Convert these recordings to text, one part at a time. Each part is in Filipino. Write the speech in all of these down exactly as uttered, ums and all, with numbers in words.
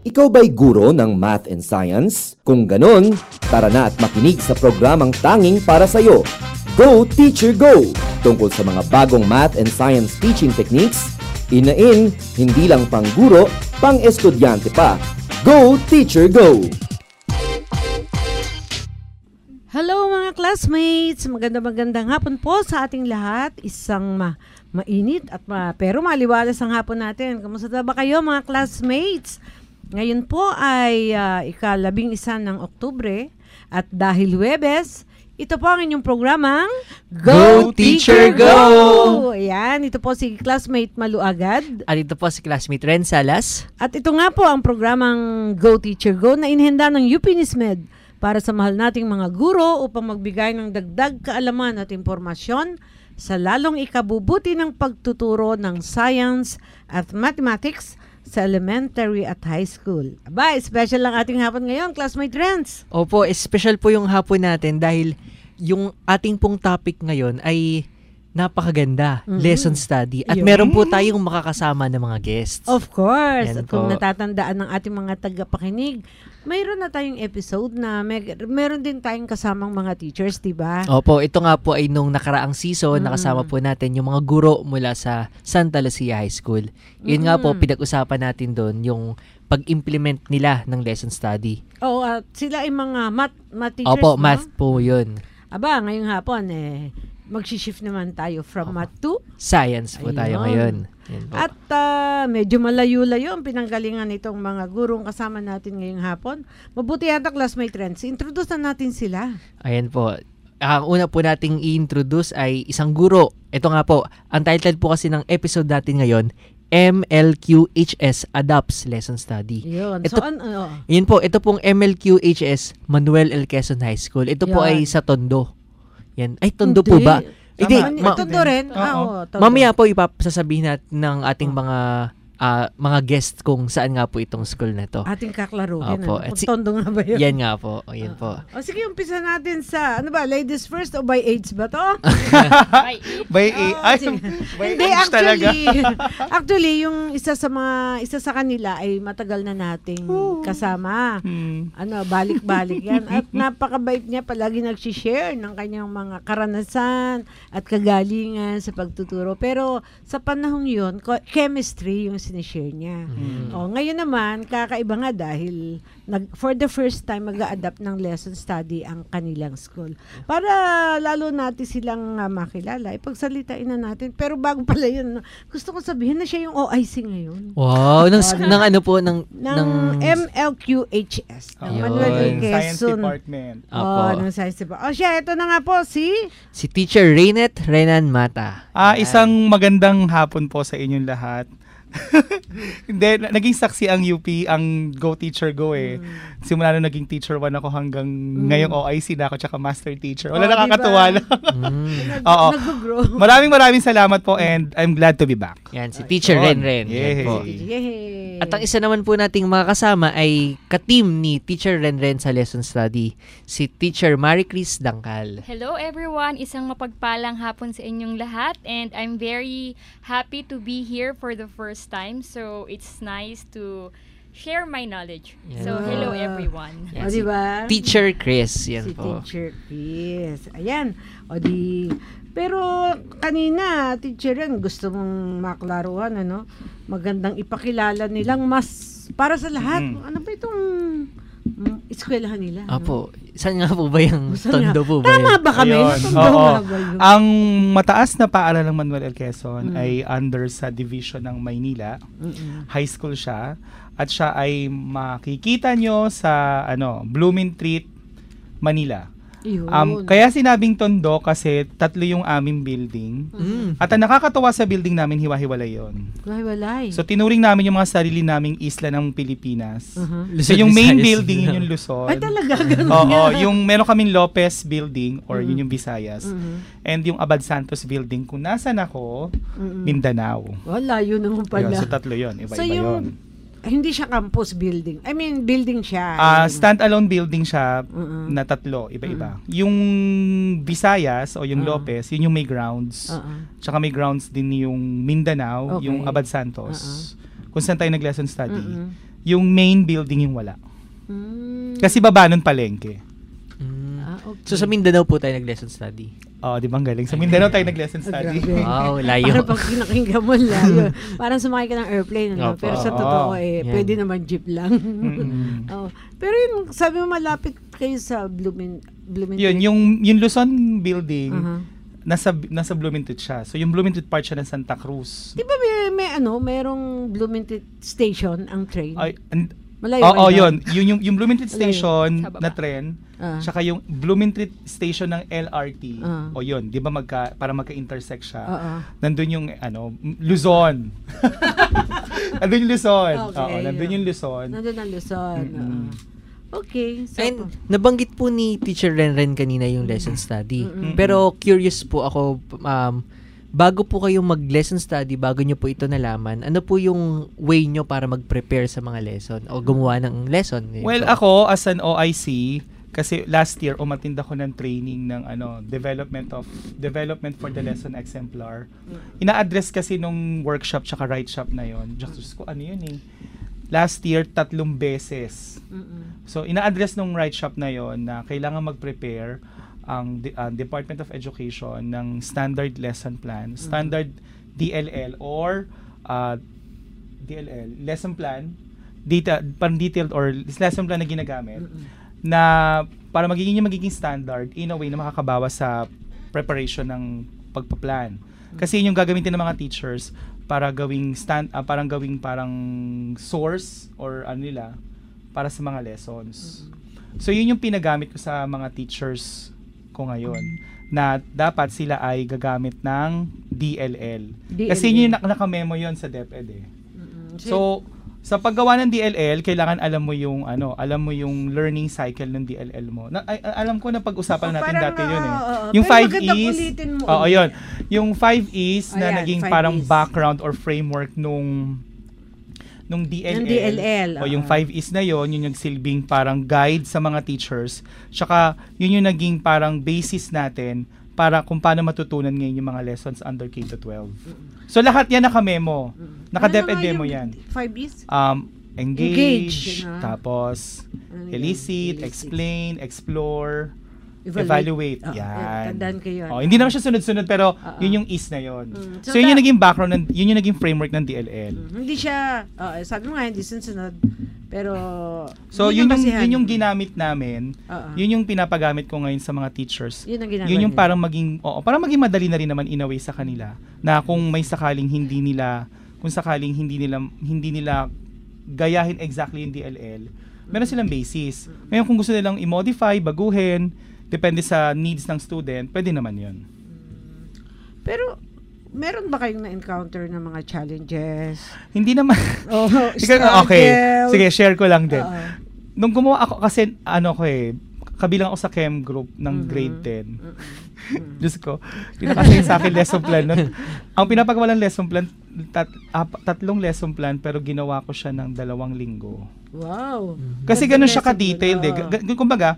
Ikaw ba'y guro ng math and science? Kung ganon, tara na at makinig sa programang tanging para sa'yo. Go Teacher Go! Tungkol sa mga bagong math and science teaching techniques, in-in, hindi lang pang guro, pang estudyante pa. Go Teacher Go! Hello mga classmates! Maganda-magandang hapon po sa ating lahat. Isang ma mainit at ma pero maliwalas ang hapon natin. Kamusta ba kayo mga classmates? Ngayon po ay uh, ikalabing isa ng Oktubre at dahil Huwebes, ito po ang inyong programang Go Teacher Go! Ayan, ito po si classmate Malu Agad. At ito po si classmate Ren Salas. At ito nga po ang programang Go Teacher Go na inihanda ng U P Nismed para sa mahal nating mga guro upang magbigay ng dagdag kaalaman at impormasyon sa lalong ikabubuti ng pagtuturo ng science at mathematics sa elementary at high school. Aba, special lang ating hapon ngayon, classmate Renz. Opo, special po yung hapon natin dahil yung ating pong topic ngayon ay napakaganda, mm-hmm. lesson study. At Yun. meron po tayong makakasama ng mga guests. Of course. Yan at kung po. natatandaan ng ating mga tagapakinig, mayroon na tayong episode na may, meron din tayong kasamang mga teachers, diba? Opo, ito nga po ay nung nakaraang season, mm-hmm. nakasama po natin yung mga guro mula sa Santa Lucia High School. Yun mm-hmm. nga po, pinag-usapan natin doon yung pag-implement nila ng lesson study. Oo, at sila ay mga math, math teachers, Opo, no? math po yun. Aba, ngayong hapon, eh, mag-shift naman tayo from Opo. math to Science po Ayun. tayo ngayon. Yan po. At uh, medyo malayo-layo ang pinanggalingan nitong mga gurong kasama natin ngayong hapon. Mabuti yata classmate Renz, introduce na natin sila. Ayan po. Ang una po nating i-introduce ay isang guro. Ito nga po, ang title po kasi ng episode natin ngayon, M L Q H S Adopts Lesson Study. Yun. Ito, so, an, uh, yun po, ito pong M L Q H S Manuel L. Quezon High School. Ito po Yan. ay sa Tondo. Yan. Ay, Tondo po ba? Hindi, Hindi, ma- Tondo rin. Ah, oo, Tondo. mamaya po ipasasabihin natin ng ating mga uh, mga guest kung saan nga po itong school na to. Ating kaklaruhin. Opo. Ano? Kung Si- Tondo nga ba yun? Yan nga po. Yan Uh, po. O sige, umpisa natin sa, ano ba, ladies first o by age ba to? By Oh, A I. sige. By Hindi, age talaga. actually, actually, yung isa sa mga, isa sa kanila ay matagal na nating kasama. Hmm. Ano, balik-balik yan. At napakabait niya, palagi nag-share ng kanyang mga karanasan at kagalingan sa pagtuturo. Pero sa panahong yun, ko- chemistry yung sinishare niya. Mm. O, ngayon naman, kakaiba nga dahil nag, for the first time mag-a-adapt ng lesson study ang kanilang school. Para lalo natin silang uh, makilala, ipagsalitain na natin. Pero bago pala yun, gusto ko sabihin na siya yung O I C ngayon. Wow, ng, Oh, ng ano po, ng, Ng, M L Q H S. Ng Ayun. Manuel L. Science Quezon. Department. Opo. Oh, ng Science Department. O siya, ito na nga po si... Si Teacher Rainet Renan Mata. Ah, isang magandang hapon po sa inyong lahat. Hindi, na- naging saksi ang U P, ang Go Teacher Go eh. Simula nung naging teacher one ako hanggang ngayong O I C na ako tsaka master teacher. Wala Oh, nakakatuwa diba? lang. Mm. Nag, Oo. Nag-grow. Maraming maraming salamat po and I'm glad to be back. Yan, si Teacher Ren Ayun. Ren. Yan Yay. po. Yay! At ang isa naman po nating mga kasama ay ka-team ni Teacher Ren Ren sa lesson study, si Teacher Marie Chris Dangkal. Hello everyone, isang mapagpalang hapon sa inyong lahat and I'm very happy to be here for the first time. So it's nice to share my knowledge. Yeah. So hello Ah. everyone. O, Yan, si diba? Teacher Chris. Yan Si po. Teacher Chris. Ayan. O di... Pero kanina, teacher yan, gusto mong maklaruhan, ano? Magandang ipakilala nilang mas para sa lahat. Mm. Ano ba itong mm, eskwelahan nila? Apo, saan nga po ba yung Saan Tondo nga? po ba Tama yun? ba kami? Ayun. Natondo Oo. nga ba yun? Ang mataas na paaralan ng Manuel L. Quezon Mm. ay under sa division ng Maynila. Mm-mm. High school siya. At siya ay makikita nyo sa ano Bloomingtreet, Manila. Yun. Um, kaya sinabing Tondo kasi tatlo yung aming building. Mm. At ang nakakatuwa sa building namin, hiwa-hiwalay yun. Ay, walay. So tinuring namin yung mga sarili naming isla ng Pilipinas. Uh-huh. So yung main Visayas building, na. yun yung Luzon. Ay, talaga, ganun Oo, nga. yung meron kaming Lopez building or Mhm. yun yung Visayas. Mhm. And yung Abad Santos building, kung nasan ako, Mm-mm. Mindanao. Wala, yun naman Yun, pala. so tatlo yun, iba-iba So, yung- yun. Hindi siya campus building. I mean, building siya. Ah, Yung- stand-alone building siya Mm-mm. na tatlo, iba-iba. Yung Visayas o yung Ah. Lopez, yun yung may grounds. Oo. Tsaka may grounds din yung Mindanao, Okay. yung Abad Santos. Kung saan tayo nag-lesson study. Mm-mm. Yung main building yung wala. Mm. Kasi baba nun palengke. Mm. Ah, okay. So sa Mindanao po tayo nag-lesson study. Oh, di ba ang galing? Sa Mindanao tayo nag-lesson study. Grabe. Wow, layo. Parang pag pinakinggan mo, layo. Parang sumakay ka ng airplane, ano? Opo. Pero sa Oo. totoo, eh, Yan. pwede naman jeep lang. Mm-mm. Oh. Pero yun, sabi mo malapit kayo sa Blooming, Bloomington. Yun, yung, yung Luzon building, Aha. nasa nasa Bloomington siya. So yung Bloomington part siya ng Santa Cruz. Di ba may, may ano, merong Bloomington station ang train? Ay, and, Malayo Oo, kayo yun. Yung, yung, yung Bloomington Malayo. Station Sa baba. na tren, Ah. tsaka yung Bloomington Station ng L R T. Ah. O yun, di ba magka, para magka-intersect siya. Oo. Nandun yung, ano, Luzon. Nandun yung Luzon. Okay. Oo, nandun yung Luzon. Nandun ang Luzon. Mm-mm. oo. Okay. So, And nabanggit po ni Teacher Renren kanina yung lesson study. Mm-mm. Pero curious po ako, um, bago po kayong mag-lesson study, bago nyo po ito nalaman, ano po yung way nyo para mag-prepare sa mga lesson o gumawa ng lesson? Yun Well, po. ako, as an O I C, kasi last year, umattend ako ng training ng ano, development of, development for the lesson exemplar. Ina-address kasi nung workshop tsaka write shop na yon. Just ko, ano yun eh. Last year, tatlong beses. mm-mm. So, ina-address nung write shop na yon na kailangan mag-prepare ang de- uh, Department of Education ng standard lesson plan, standard D L L or uh, D L L, lesson plan, data, parang detailed or lesson plan na ginagamit Mm-mm. na para magiging yung magiging standard in a way na makakabawas sa preparation ng pagpa-plan. Kasi yun yung gagamitin ng mga teachers para gawing stand uh, parang gawing parang source or ano nila para sa mga lessons. So yun yung pinagamit ko sa mga teachers ko ngayon na dapat sila ay gagamit ng D L L. D L L. Kasi yun yung nak- naka-memo yun sa DepEd eh. Mm-mm. So, sa paggawa ng D L L, kailangan alam mo yung ano, alam mo yung learning cycle ng D L L mo. Na, ay, alam ko na pag-usapan Oh, natin parang, dati yun eh. oo, oo. Yung Pero five magandang E's. ulitin mo Oo, ulit. yun. Yung five E's na Ayan, naging five parang E's. background or framework nung nung D L L. Ng D L L, O yung oo. five E's na yon, yun yung silbing parang guide sa mga teachers. Tsaka yun yung naging parang basis natin para kung paano matutunan ngayon yung mga lessons under K to twelve. So lahat yan naka-memo. Naka-DepEd Ano nga memo yung yan. five E's? Um, engage, Engage, yun na. tapos Ano yan? elicit, Elicit. explain, explore, Evaluate. evaluate. Oh, Yan. tandaan ko yun. Oh, hindi naman siya sunod-sunod pero Oo. yun yung is na yun. Mm. So, So, yun yung da- naging background, ng, yun yung naging framework ng D L L. Mm, Hindi siya, oo, sabi mo nga, hindi sunod. Pero, So, hindi yun yung, nabasihan. yun yung ginamit namin. Oo. Yun yung pinapagamit ko ngayon sa mga teachers. Yun ang ginagawa Yun yung nila. parang maging, oo, parang maging madali na rin naman in a way sa kanila. Na kung may sakaling hindi nila, kung sakaling hindi nila, hindi nila gayahin exactly yung D L L, meron silang basis. Ngayon kung gusto nilang i-modify, baguhin, depende sa needs ng student, pwede naman yun. Pero, meron ba kayong na-encounter ng mga challenges? Hindi naman. Oh, Ikaw- okay. struggle? Sige, share ko lang din. Oo. Nung gumawa ako, kasi ano ko eh, kabilang ako sa chem group ng Mhm. grade ten. Mm-mm. Diyos ko, pinakasaya sa akin lesson plan nun. Ang pinapagawa ng lesson plan, tat, ap- tatlong lesson plan, pero ginawa ko siya ng dalawang linggo. Wow. Kasi Ganda ganun siya lesson ka-detailed eh. plan, G- g- kumbaga,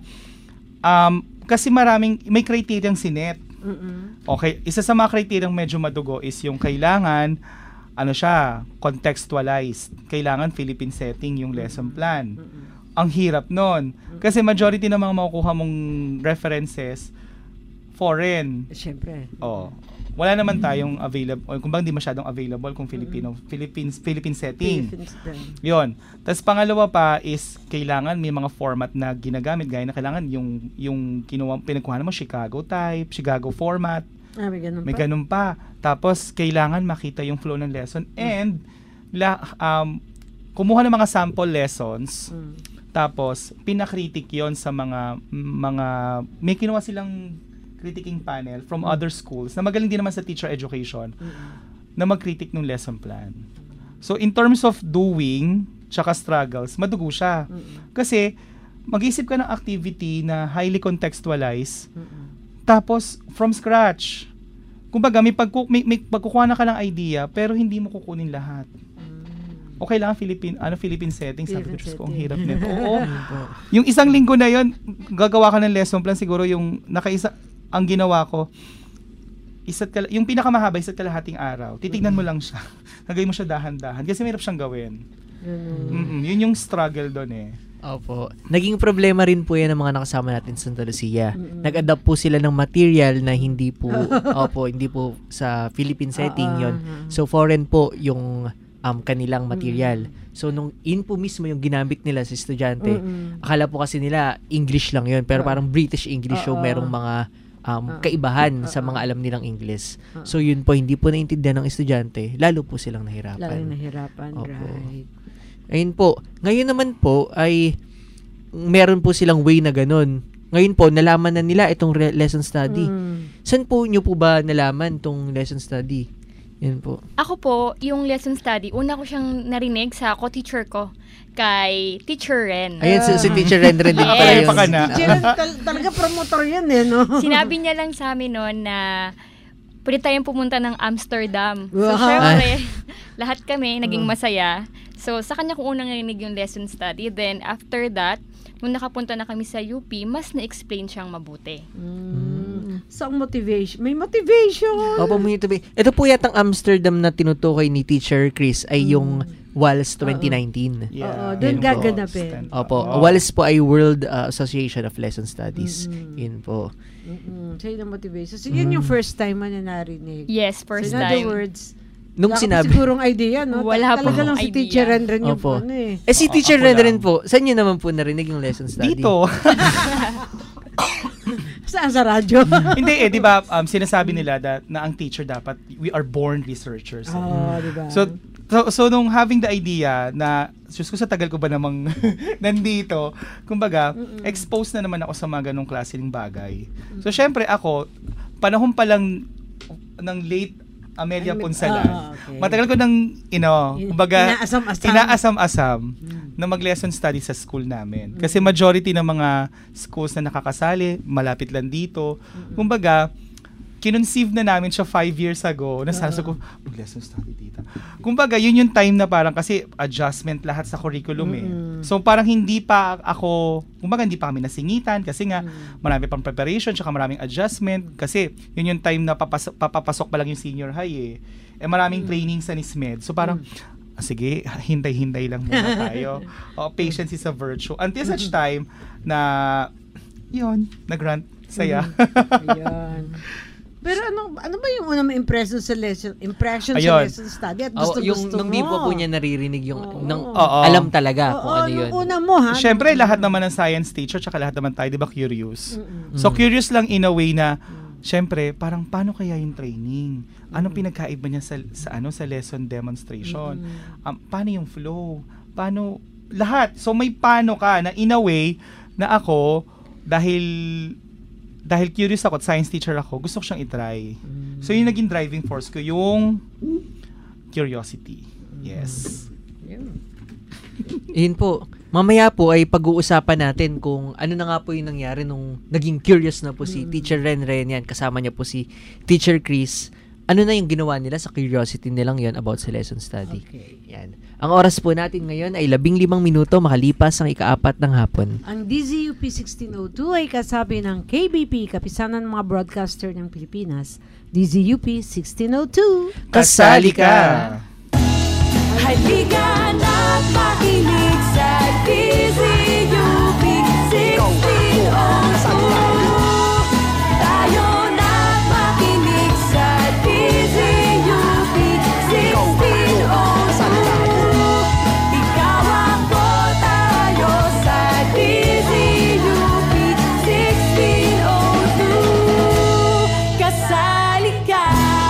um, kasi maraming, may criteria sinet. Mm-mm. Okay, isa sa mga criteria medyo madugo is yung kailangan, ano siya, contextualized. Kailangan Philippine setting yung lesson plan. Mm-mm. Ang hirap nun. Kasi majority ng mga makukuha mong references, foreign. Siyempre. Oh. Wala naman tayong available, o kung bang di masyadong available kung Filipino, Philippines, Philippine setting. Philippines din. Yon. Tapos pangalawa pa is kailangan may mga format na ginagamit gaya na kailangan yung yung kinuha pinagkuhanan mo Chicago type, Chicago format, Ah, may ganun may pa? ganun pa. Tapos kailangan makita yung flow ng lesson and la, um, kumuha ng mga sample lessons. Mm. Tapos pinakritik 'yon sa mga mga may kinuha silang critiquing panel from other schools na magaling din naman sa teacher education Mm-mm. na mag-critic ng lesson plan. So in terms of doing tsaka struggles, madugo siya. Mm-mm. Kasi mag-isip ka ng activity na highly contextualized Mm-mm. tapos from scratch. Kumbaga may, pagku- may, may pagkukuha na ka ng idea pero hindi mo kukunin lahat. Mm. O kailangan Philippine, ano, Philippine setting. Sabi ko, Philippine Diyos ko, ang setting. hirap nito. Oo. Ayun po. Yung isang linggo na yon, gagawa ka ng lesson plan, siguro yung nakaisa, ang ginawa ko, isa't kala, yung pinakamahaba, isa't kalahating araw. Titignan mo lang siya. Nagawin mo siya dahan-dahan. Kasi mahirap siyang gawin. Ganun. Mm-mm, yun yung struggle doon eh. Opo. Naging problema rin po yan ng mga nakasama natin sa Santa Lucia. Nag-adapt po sila ng material na hindi po, opo, hindi po sa Philippine setting Ah, yon. ah, ah. So foreign po yung um, kanilang material. So nung in po mismo yung ginamit nila sa estudyante, Mm-mm. akala po kasi nila English lang yon, pero Ah. parang British English, so Ah, ah. merong mga um, Ah. kaibahan Ah, sa mga ah. alam nilang English. Ah. So yun po, hindi po naintindihan ng estudyante, lalo po silang nahirapan. Lalo nahirapan, Opo. right. Ayun po. Ngayon naman po ay meron po silang way na ganun. Ngayon po, nalaman na nila itong re- lesson study. Mm. Saan po nyo po ba nalaman itong lesson study? Yan po. Ako po, yung lesson study, una ko siyang narinig sa co-teacher ko, kay Teacher Ren. Ayun, si, si Teacher Ren Ren din Yes. pala Ay, yun. pa ka na. Teacher, tal- talaga promotor yan eh, no? Sinabi niya lang sa amin noon na pwede tayong pumunta ng Amsterdam. So, Wow. syempre, lahat kami naging masaya. So, sa kanya ko unang narinig yung lesson study. Then, after that, nung nakapunta na kami sa U P, mas na-explain siyang mabuti. Mm. So, ang motivation. May motivation. Opo, mo ito. Ito po yatang Amsterdam na tinutukoy ni Teacher Chris ay yung W A L S twenty nineteen. Oo, doon Yun po. gaganapin. Stand- Opo, Oo. W A L S po ay World uh, Association of Lesson Studies. Mm-mm. Yun po. Mm-mm. Siya yung motivation. So, yun yung first time mo na narinig. Yes, first so, in other time. words, Nung wala ka sinabi, pa sigurong idea, no? Wala Ta- pa Talaga lang akong si idea. Teacher Ren Ren yung Opo. ano eh. eh si Oo, Teacher ako Ren Ren lang. po, saan nyo naman po narinig yung lesson study? Dito. Saan sa radyo? Hindi eh, di ba, um, sinasabi nila that, na ang teacher dapat, we are born researchers. eh. Oo, di ba? So, so, so nung having the idea na, Diyos ko sa tagal ko ba namang nandito, kumbaga, exposed na naman ako sa mga ganong klase ng bagay. So, syempre ako, panahon pa lang ng late Amelia Ay, Ponsalan, ah, okay. matagal ko nang, you know, In- kumbaga, inaasam-asam. inaasam-asam Mm. na mag-lesson study sa school namin. Kasi majority ng mga schools na nakakasali, malapit lang dito. Kumbaga, kinunceive na namin siya five years ago. Nasabi ko, mag-lesson study dito. Kumbaga, yun yung time na parang kasi adjustment lahat sa curriculum eh. Mm. So parang hindi pa ako, kumbaga hindi pa kami nasingitan kasi nga marami pang preparation tsaka maraming adjustment kasi yun yung time na papasok, papapasok pa lang yung senior high eh. Eh maraming training sa NISMED. So parang, ah, sige, hintay-hintay lang muna tayo. Oh, patience is a virtue. Until such time na, yun, nag-grant, saya. Ayan. Pero ano ano ba yung unang impression sa lesson impression Ayun. sa lesson study at Oh, gusto yung gusto nung mo? di po po niya naririnig yung Oo. nang Oo. alam talaga Oo, kung ano nung yun. una mo ha. Siyempre, lahat naman ng science teacher tsaka lahat naman tayo, di ba, curious. Mm-mm. So, curious lang in a way na, siyempre, parang paano kaya yung training? Anong pinagkaiba niya sa, sa, ano, sa lesson demonstration? Um, paano yung flow? Paano, lahat. So, may paano ka na in a way na ako, dahil, dahil curious ako at science teacher ako, gusto ko siyang itry. So, yung naging driving force ko, yung curiosity. Yes. Yun. Yun po. Mamaya po ay pag-uusapan natin kung ano na nga po yung nangyari nung naging curious na po si Teacher Ren Ren yan. Kasama niya po si Teacher Chris. Ano na yung ginawa nila sa curiosity nilang yon about sa lesson study. Okay. Yan. Ang oras po natin ngayon ay labing limang minuto makalipas ang ikaapat ng hapon. Ang D Z U P sixteen oh two ay kasabi ng K B P, Kapisanan ng mga Broadcaster ng Pilipinas. D Z U P sixteen oh two. Kasali ka! Halika na't makinig sa D Z U P sixteen oh two. Tayo na't makinig sa D Z U P sixteen oh two. Ikaw ako, tayo sa D Z U P sixteen oh two. Kasali ka!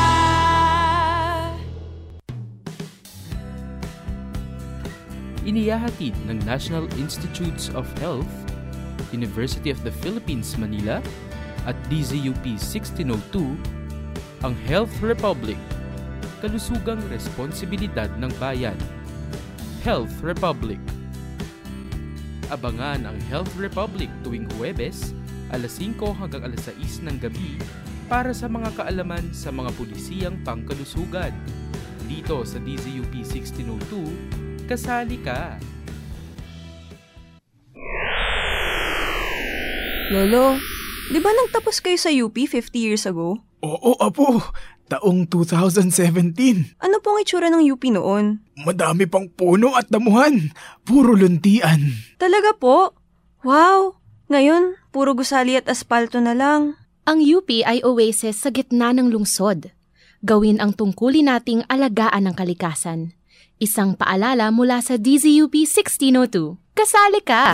Inihahatid ng National Institutes of Health, University of the Philippines, Manila at D Z U P sixteen oh two ang Health Republic, kalusugang responsibilidad ng bayan. Health Republic. Abangan ang Health Republic tuwing Huwebes, alas singko hanggang alas sais ng gabi para sa mga kaalaman sa mga pulisiyang pangkalusugan. Dito sa D Z U P sixteen oh two, kasali ka! Lolo, di ba nagtapos kayo sa U P fifty years ago? Oo, apo. Taong two thousand seventeen. Ano pong itsura ng U P noon? Madami pang puno at damuhan. Puro luntian. Talaga po? Wow! Ngayon, puro gusali at aspalto na lang. Ang U P ay oasis sa gitna ng lungsod. Gawin ang tungkulin nating alagaan ng kalikasan. Isang paalala mula sa D Z U P sixteen oh two. Kasali ka!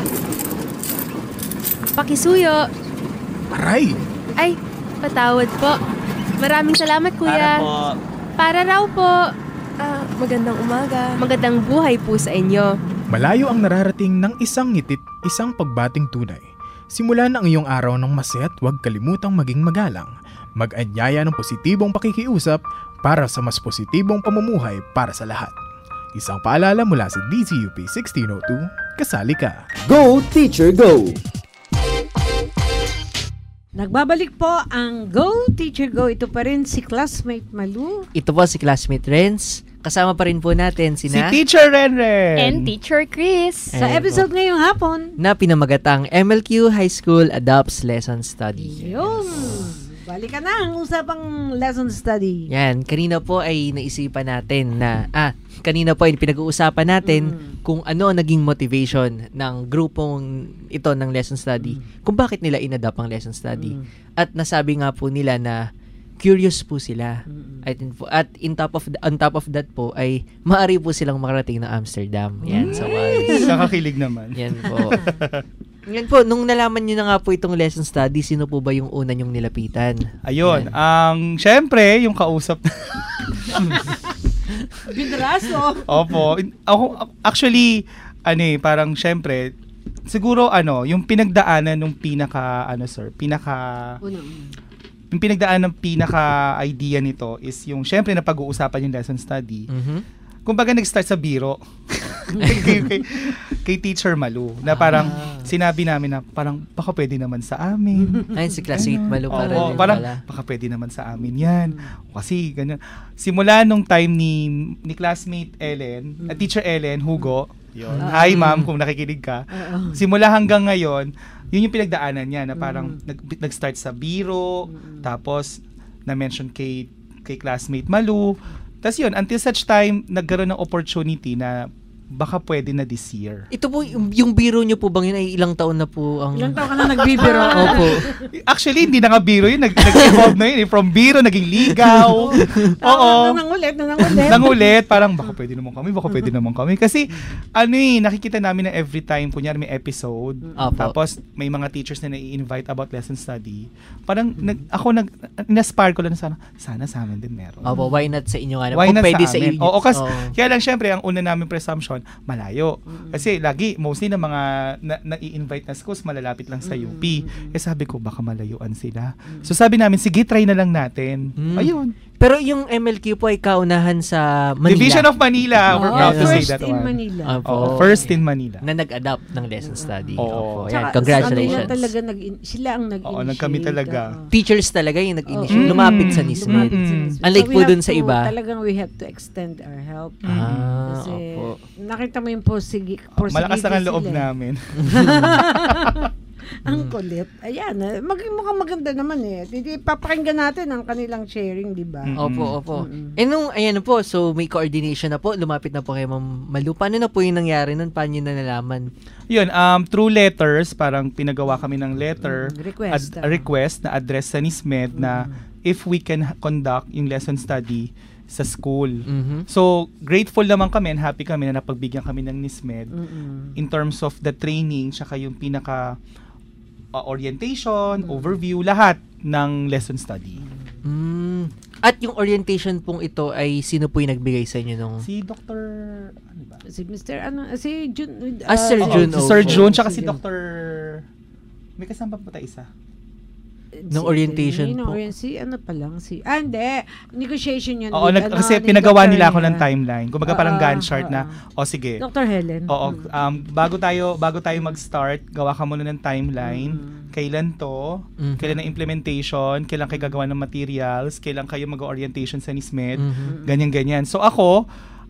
Pakisuyo! Aray! Ay, patawad po. Maraming salamat, kuya. Para po. Para raw po. Ah, magandang umaga. Magandang buhay po sa inyo. Malayo ang nararating ng isang ngitit, isang pagbating tunay. Simulan ang iyong araw ng masaya at huwag kalimutang maging magalang. Mag-anyaya ng positibong pakikiusap para sa mas positibong pamumuhay para sa lahat. Isang paalala mula sa D Z U P sixteen oh two, kasali ka. Go Teacher Go! Nagbabalik po ang Go Teacher Go. Ito pa rin si Classmate Malu. Ito po si Classmate Renz. Kasama pa rin po natin Si sina Teacher Renren. And Teacher Chris. Sa episode ngayong hapon. na pinamagatang M L Q High School Adopts Lesson Study. Yun. Balikan na ang usapang lesson study. Yan, kanina po ay naisipan natin na, ah, kanina po ay pinag-uusapan natin Mm. kung ano ang naging motivation ng grupong ito ng lesson study, kung bakit nila in-adopt ang lesson study. Mm. At nasabi nga po nila na curious po sila. Mm. At, in- at in top of the- on top of that po ay maaari po silang makarating ng Amsterdam. Yan, sa Wales. Nakakilig naman. Yan po. Yan po, nung nalaman nyo na nga po itong lesson study, sino po ba yung una nyong nilapitan? Ayun. Yan. Ang, syempre, yung kausap. Binraso. Opo. In- Ako, actually, ano eh, parang syempre, siguro ano, yung pinagdaanan ng pinaka, ano sir, pinaka, Unang-una. yung pinagdaanan ng pinaka-idea nito is yung, syempre, na pag-uusapan yung lesson study. Mhm. Kumbaga nag-start sa biro kay, kay, kay, kay Teacher Malu na parang Ah. sinabi namin na parang baka pwede naman sa amin. Ayun, si classmate Malu pa rin. Oo, din parang pala. baka pwede naman sa amin yan. Kasi ganyan. Simula nung time ni ni classmate Ellen, at Teacher Ellen, Hugo, yun. Hi ma'am kung nakikinig ka. Oo. Simula hanggang ngayon, yun yung pinagdaanan niya na parang nag, nag-start sa biro, tapos na-mention kay, kay classmate Malu. Tapos yun, until such time, nagkaroon ng opportunity na baka pwede na this year. Ito po, yung, yung biro nyo po bang yun ay ilang taon na po ang... Ilang taon ka na nagbibiro? Opo. Actually, hindi na nga biro yun. Nag- Nag-evolve na yun. eh. From biro, naging ligaw. Oo. Nangulit, nangulit. Nangulit. Parang baka pwede naman kami, baka pwede naman kami. Kasi ano eh, nakikita namin na every time, kunyari may episode, Opo. tapos may mga teachers na nai-invite about lesson study. Parang nag, ako, nag, inaspire ko lang na sana, sana sa amin din meron. Opo, why not sa inyo nga? Why Kung not pwede sa sa amin? inyo. Oo, kasi, Oo. kaya lang syempre, ang una namin presumption, malayo. Kasi lagi, mostly na mga na, na-i-invite na schools, malalapit lang sa U P. Kaya sabi ko, baka malayuan sila. So sabi namin, sige, try na lang natin. Mm. Ayun. Pero yung M L Q po ay kaunahan sa Manila. Division of Manila. We're Oo, proud to say first that in one. Manila. Opo. Oo, first in Manila. Na nag-adapt ng lesson study. Oo. Opo. Yan, Tsaka, congratulations. Sila talaga nag sila ang nag-initiate. Oo, nagkami talaga. Oo. Teachers talaga yung nag-initiate. Oo. Lumapit sa Mm. Nismed. Lumapit sa Mm. Nismed. Unlike So, po we dun have sa to- iba. Talagang we have to extend our help. Ah, Kasi opo. nakita mo yung porsigi, porsigi Malakas na ang loob sila. namin. Ang kulit. Ayan, eh, mag mukhang maganda naman eh. Hindi papakinggan natin ang kanilang sharing, di ba? Mm. Opo, opo. Mm-mm. Eh nung, ayan na po, so may coordination na po, lumapit na po kay Ma'am Malu. Paano na po yung nangyari nun? Paano yun na nalaman? Yun, um, through letters, parang pinagawa kami ng letter, Mm, request, ad- ah. request na address sa Nismed na if we can ha- conduct yung lesson study sa school. Mhm. So, grateful naman kami and happy kami na napagbigyan kami ng Nismed Mm-mm. in terms of the training, tsaka yung pinaka uh, orientation, overview, lahat ng lesson study. Mm. At yung orientation pong ito ay sino po yung nagbigay sa inyo nung... Si Doctor ano ba? Si Mister ano, si Jun. Ah, Sir Oo, Jun, si opo. Sir Jun, tsaka si Si Jun. Doctor May kasama pa ta isa. Nung orientation Nung po. orient- Si ano pa lang, si... Ah, hindi. Negotiation yun. Oo, with, nag, ano, kasi ni pinagawa Doctor nila ako ng Helen. timeline. Kumbaga parang Oo, Gantt chart oo. na, o sige. Doctor Helen. Oo, Mm. um, bago tayo bago tayo mag-start, gawa ka muna ng timeline. Mm. Kailan to? Mhm. Kailan ang implementation? Kailan kayo gagawa ng materials? Kailan kayo mag-orientation sa Nismed? Mhm. Ganyan-ganyan. So ako,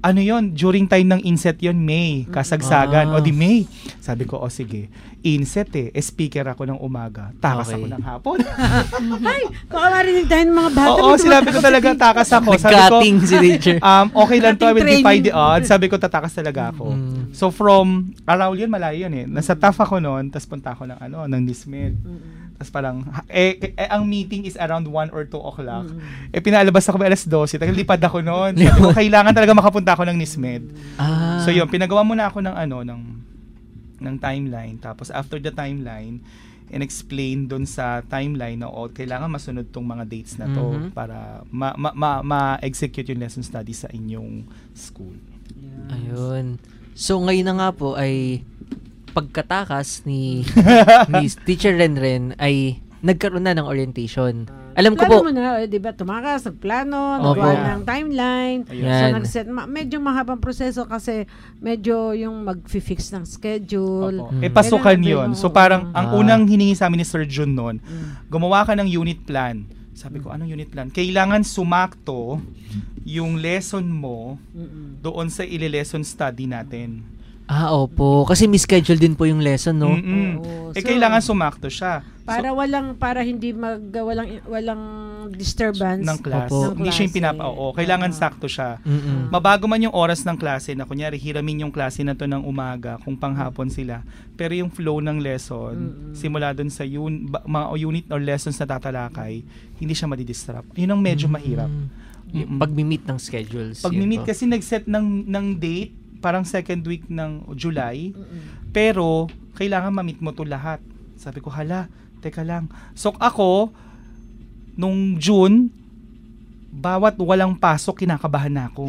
ano yon during time ng inset yon May, kasagsagan. Ah. O di May. Sabi ko, o sige, inset eh, eh, speaker ako ng umaga, takas Okay. ako ng hapon. Ay, baka marinig tayo ng mga bata. Oo, May sinabi ko tumatakbo talaga, sa takas ako. Sabi ko, Nag-cutting si teacher. um, okay lang to, I will Cutting defy training. the odds. Sabi ko, tatakas talaga ako. Mm. So from, around yun, malayo yun eh. Nasa T A F ako noon, tapos punta ako ng, ano, ng Nismed. Tapos parang, eh, eh, ang meeting is around one or two o'clock. Eh, pinalabas ako by alas twelve. Tagalipad ako noon. Sabi ko, kailangan talaga makapunta ako ng Nismed. Ah. So yun, pinagawa muna ako ng, ano, ng, ng timeline. Tapos after the timeline, in-explain dun sa timeline na, oh, kailangan masunod tong mga dates na to Mhm. para ma- ma- ma- ma-execute yung lesson study sa inyong school. Ayun. So ngayon na nga po ay pagkatakas ni ni Teacher Renren ay nagkaroon na ng orientation. Alam ko po, Plano mo na, eh, di ba, tumakas, nagplano, Opo. nagawa ng timeline. So, Yan. nag-set, ma- medyo mahabang proseso kasi medyo yung mag-fix ng schedule. Opo. Mm. Eh, pasukan Kailangan yun. din, So, oo. parang, ang Ah. unang hiningi sa amin ni Sir Jun noon, Mm. gumawa ka ng unit plan. Sabi ko, anong unit plan? Kailangan sumakto yung lesson mo Mm-mm. doon sa ile-lesson study natin. ah opo, kasi mi-schedule din po yung lesson, no? Mm-mm. Oo. Eh, So, kailangan sumakto siya. Para walang, para hindi mag, walang, walang disturbance. Ng class. Opo. Hindi siya yung Klase. pinapa. Oo, kailangan Oo. sakto siya. Mm-mm. Mabago man yung oras ng klase na kunyari hiramin yung klase na to ng umaga kung panghapon sila. Pero yung flow ng lesson, Mm-mm. simula dun sa un, ba- mga unit or lessons na tatalakay, hindi siya madidistract. Yun ang medyo mahirap. Yung pag-meet ng schedules. Pag yun meet po. kasi nag-set ng, ng date, parang second week ng July, Mm-mm. pero kailangan ma-meet mo to lahat. Sabi ko, hala, teka lang. So ako, nung June, bawat walang pasok, kinakabahan na ako.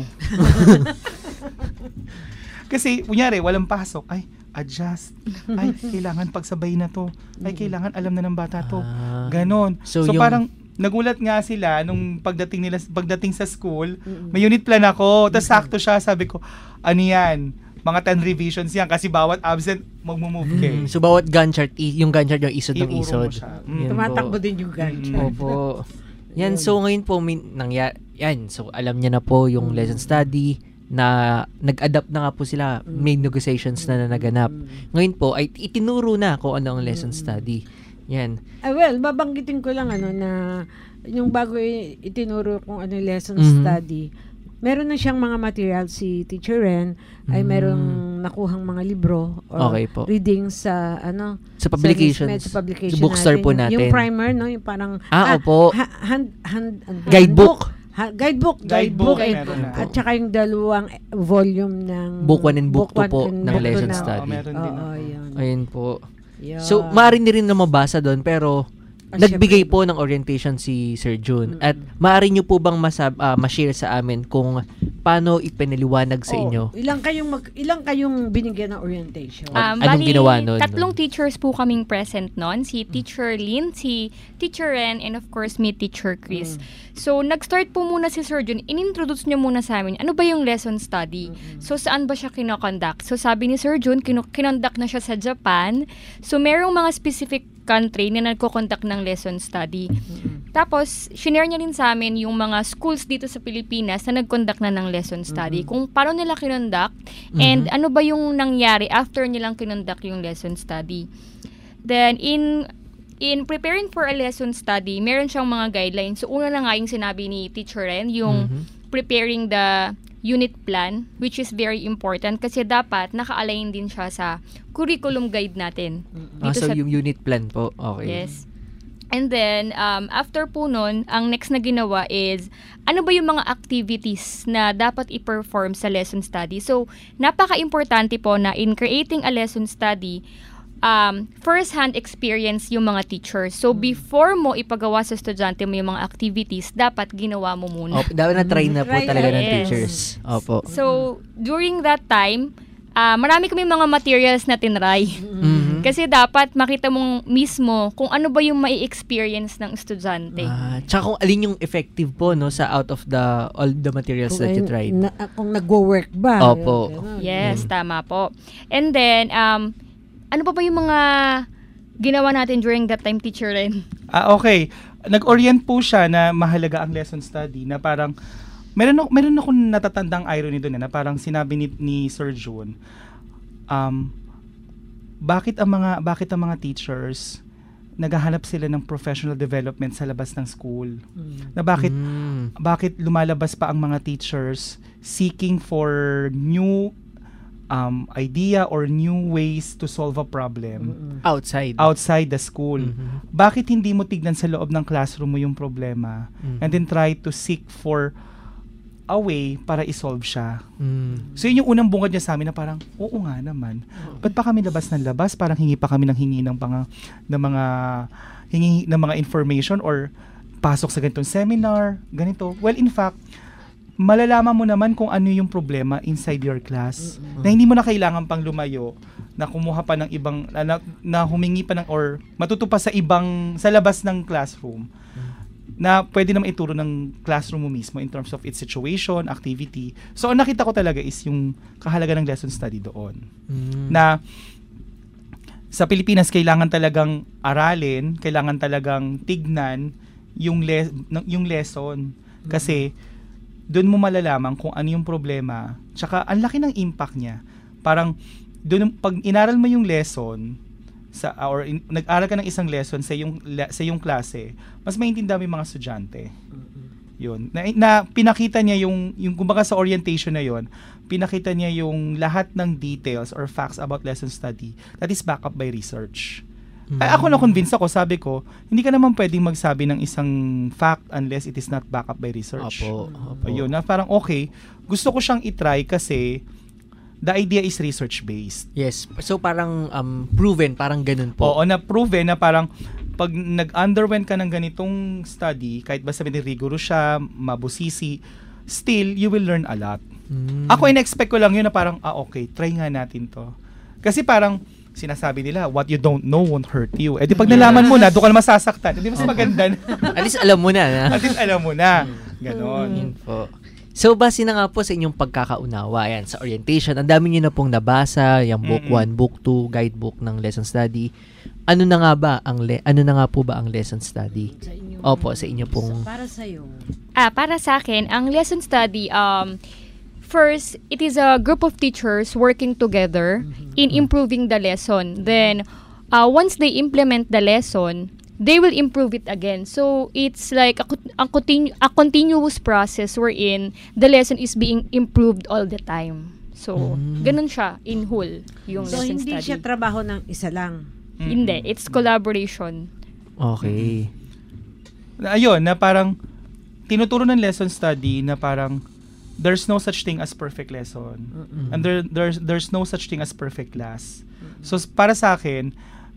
Kasi, kunyari, walang pasok, ay, adjust. Ay, kailangan pagsabay na to. Ay, kailangan alam na ng bata to. Ah. Ganon. So, So, yung- parang, nagulat nga sila nung pagdating nila pagdating sa school, may unit plan ako. Tapos sakto siya, sabi ko, ano yan? Mga ten revisions yan kasi bawat absent magmo-move ka. eh. Mm, so bawat Gantt chart, i- yung Gantt chart yung isod ng Iuro mo isod. siya. Mm. Yan Tumatakbo po. din yung Gantt. Opo. Yan, so ngayon po, min, nangya, yan, so alam niya na po yung lesson study, na nag-adapt na nga po sila, may negotiations na, na naganap. Ngayon po, ay itinuro na kung ano ang lesson study. Yan. Ah, well, babanggitin ko lang ano na yung bago i- itinuro kung ano yung lesson Mhm. study, meron na siyang mga material si Teacher Ren, ay Mm. merong nakuhang mga libro or Okay po. reading sa ano Sa publications. Sa, sa publication Sa bookstore po Yung- natin. Yung primer, no? Yung parang Ah, opo. ha- hand, hand, hand- Guidebook. Ha, guidebook. Guidebook, Guidebook. eh, meron na. at saka yung dalawang volume ng Book one and book two one po and ng book two lesson na- study. Oo, meron din Oo, ako. yun. Ayun po. Yun. So, maaari ni rin na mabasa doon, pero Ah, nagbigay syempre. po ng orientation si Sir Jun. At maaari nyo po bang masab ah, ma-share sa amin kung paano ipinaliwanag sa Oh, inyo? Ilang kayong mag, ilang kayong binigyan ng orientation? Ah, Um, Anong bali, ginawa nun? tatlong teachers po kaming present nun. Si Teacher Lynn, si Teacher Ren, and of course, me, Teacher Chris. So, nag-start po muna si Sir Jun. In-introduce niya muna sa amin, ano ba yung lesson study? So, saan ba siya kinoconduct? So, sabi ni Sir Jun, kino- kinonduct na siya sa Japan. So, merong mga specific country na nagko-conduct ng lesson study. Tapos, shinare niya rin sa amin yung mga schools dito sa Pilipinas na nag-conduct na ng lesson study. Kung paano nila kinonduct and ano ba yung nangyari after nilang kinonduct yung lesson study. Then, in in preparing for a lesson study, meron siyang mga guidelines. So, una na nga yung sinabi ni Teacher Ren, yung Mhm. preparing the unit plan, which is very important kasi dapat naka-align din siya sa curriculum guide natin. Ah, Dito so, sa yung unit plan po. Okay. Yes. And then, um, after po nun, ang next na ginawa is, ano ba yung mga activities na dapat i-perform sa lesson study? So, napaka-importante po na in creating a lesson study, um, first-hand experience yung mga teachers. So, before mo ipagawa sa estudyante mo yung mga activities, dapat ginawa mo muna. Opo, dapat na-try na po Try talaga ng yes. teachers. Opo. So, during that time, ah marami kami mga materials na tinry. Mhm. Kasi dapat makita mong mismo kung ano ba yung mai-experience ng estudyante. Ah, tsaka kung alin yung effective po no sa out of the all the materials Kung, that you ay- tried. na- ah, kung nagwo-work ba? Opo. Ganun. Yes, tama po. And then, um, ano pa ba yung mga ginawa natin during that time, Teacher Ren? Ah, okay. Nag-orient po siya na mahalaga ang lesson study na parang meron ako, meron ako natatandang irony doon na parang sinabi ni, ni Sir June, um, bakit ang mga bakit ang mga teachers naghahanap sila ng professional development sa labas ng school? Mm. Na bakit Mm. bakit lumalabas pa ang mga teachers seeking for new um, idea or new ways to solve a problem Mm-mm. Outside. outside the school? Mhm. Bakit hindi mo tignan sa loob ng classroom mo yung problema Mhm. and then try to seek for a way para isolve siya? Mm. So yun yung unang bungad niya sa amin na parang, oo nga naman. Ba't pa kami labas ng labas? Parang hingi pa kami ng hingi ng, pang, ng mga hingi ng mga information or pasok sa ganitong seminar, ganito. Well, in fact, malalaman mo naman kung ano yung problema inside your class. Na hindi mo na kailangan pang lumayo, na kumuha pa ng ibang, na, na humingi pa ng, or matuto pa sa ibang, sa labas ng classroom, na pwede naman ituro ng classroom mo mismo in terms of its situation, activity. So, ang nakita ko talaga is yung kahalaga ng lesson study doon. Mm. Na sa Pilipinas, kailangan talagang aralin, kailangan talagang tignan yung, le- ng- yung lesson. Kasi, doon mo malalaman kung ano yung problema. Tsaka, ang laki ng impact niya. Parang, doon, pag inaral mo yung lesson, sa or in, nag-aral ka ng isang lesson sa yung sa yung klase, mas maintindihan mo yung mga estudyante. Yun. Na, na pinakita niya yung yung kumbaga sa orientation na yon, pinakita niya yung lahat ng details or facts about lesson study that is backed up by research. Mm. Ay, ako na convince ako, sabi ko, hindi ka naman pwedeng magsabi ng isang fact unless it is not backed up by research. Opo, opo. Ayun, na parang okay, gusto ko siyang i-try kasi the idea is research-based. Yes. So parang um, proven, parang ganun po. Oo, na proven na parang pag nag-underwent ka ng ganitong study, kahit ba sabihin rigorous siya, mabusisi, still, you will learn a lot. Mm. Ako, in-expect ko lang yun na parang, ah, okay, try nga natin to. Kasi parang, sinasabi nila, what you don't know won't hurt you. Eh di pag nalaman mo na, doon ka na masasaktan. Eh di mas maganda na. At least alam mo na. na. At least alam mo na. Ganon. Yun po. So, base na nga po sa inyong pagkakaunawa, yan, sa orientation, ang dami nyo na pong nabasa, yung book Mm-mm. one, book two, guidebook ng lesson study. Ano na nga ba ang le- ano na nga po ba ang lesson study? Sa inyo, Opo, sa inyo pong para sa iyo. Ah, para sa akin, ang lesson study, um, first, it is a group of teachers working together in improving the lesson. Then, uh, once they implement the lesson, they will improve it again. So, it's like a, co- a, continu- a continuous process wherein the lesson is being improved all the time. So, Mm. ganun siya in whole, yung So, lesson hindi study. siya trabaho ng isa lang. Mm-mm. Hindi, it's collaboration. okay. Na- Ayun, na parang, tinuturo ng lesson study na parang, there's no such thing as perfect lesson. And there, there's, there's no such thing as perfect class. So, s- para sa akin,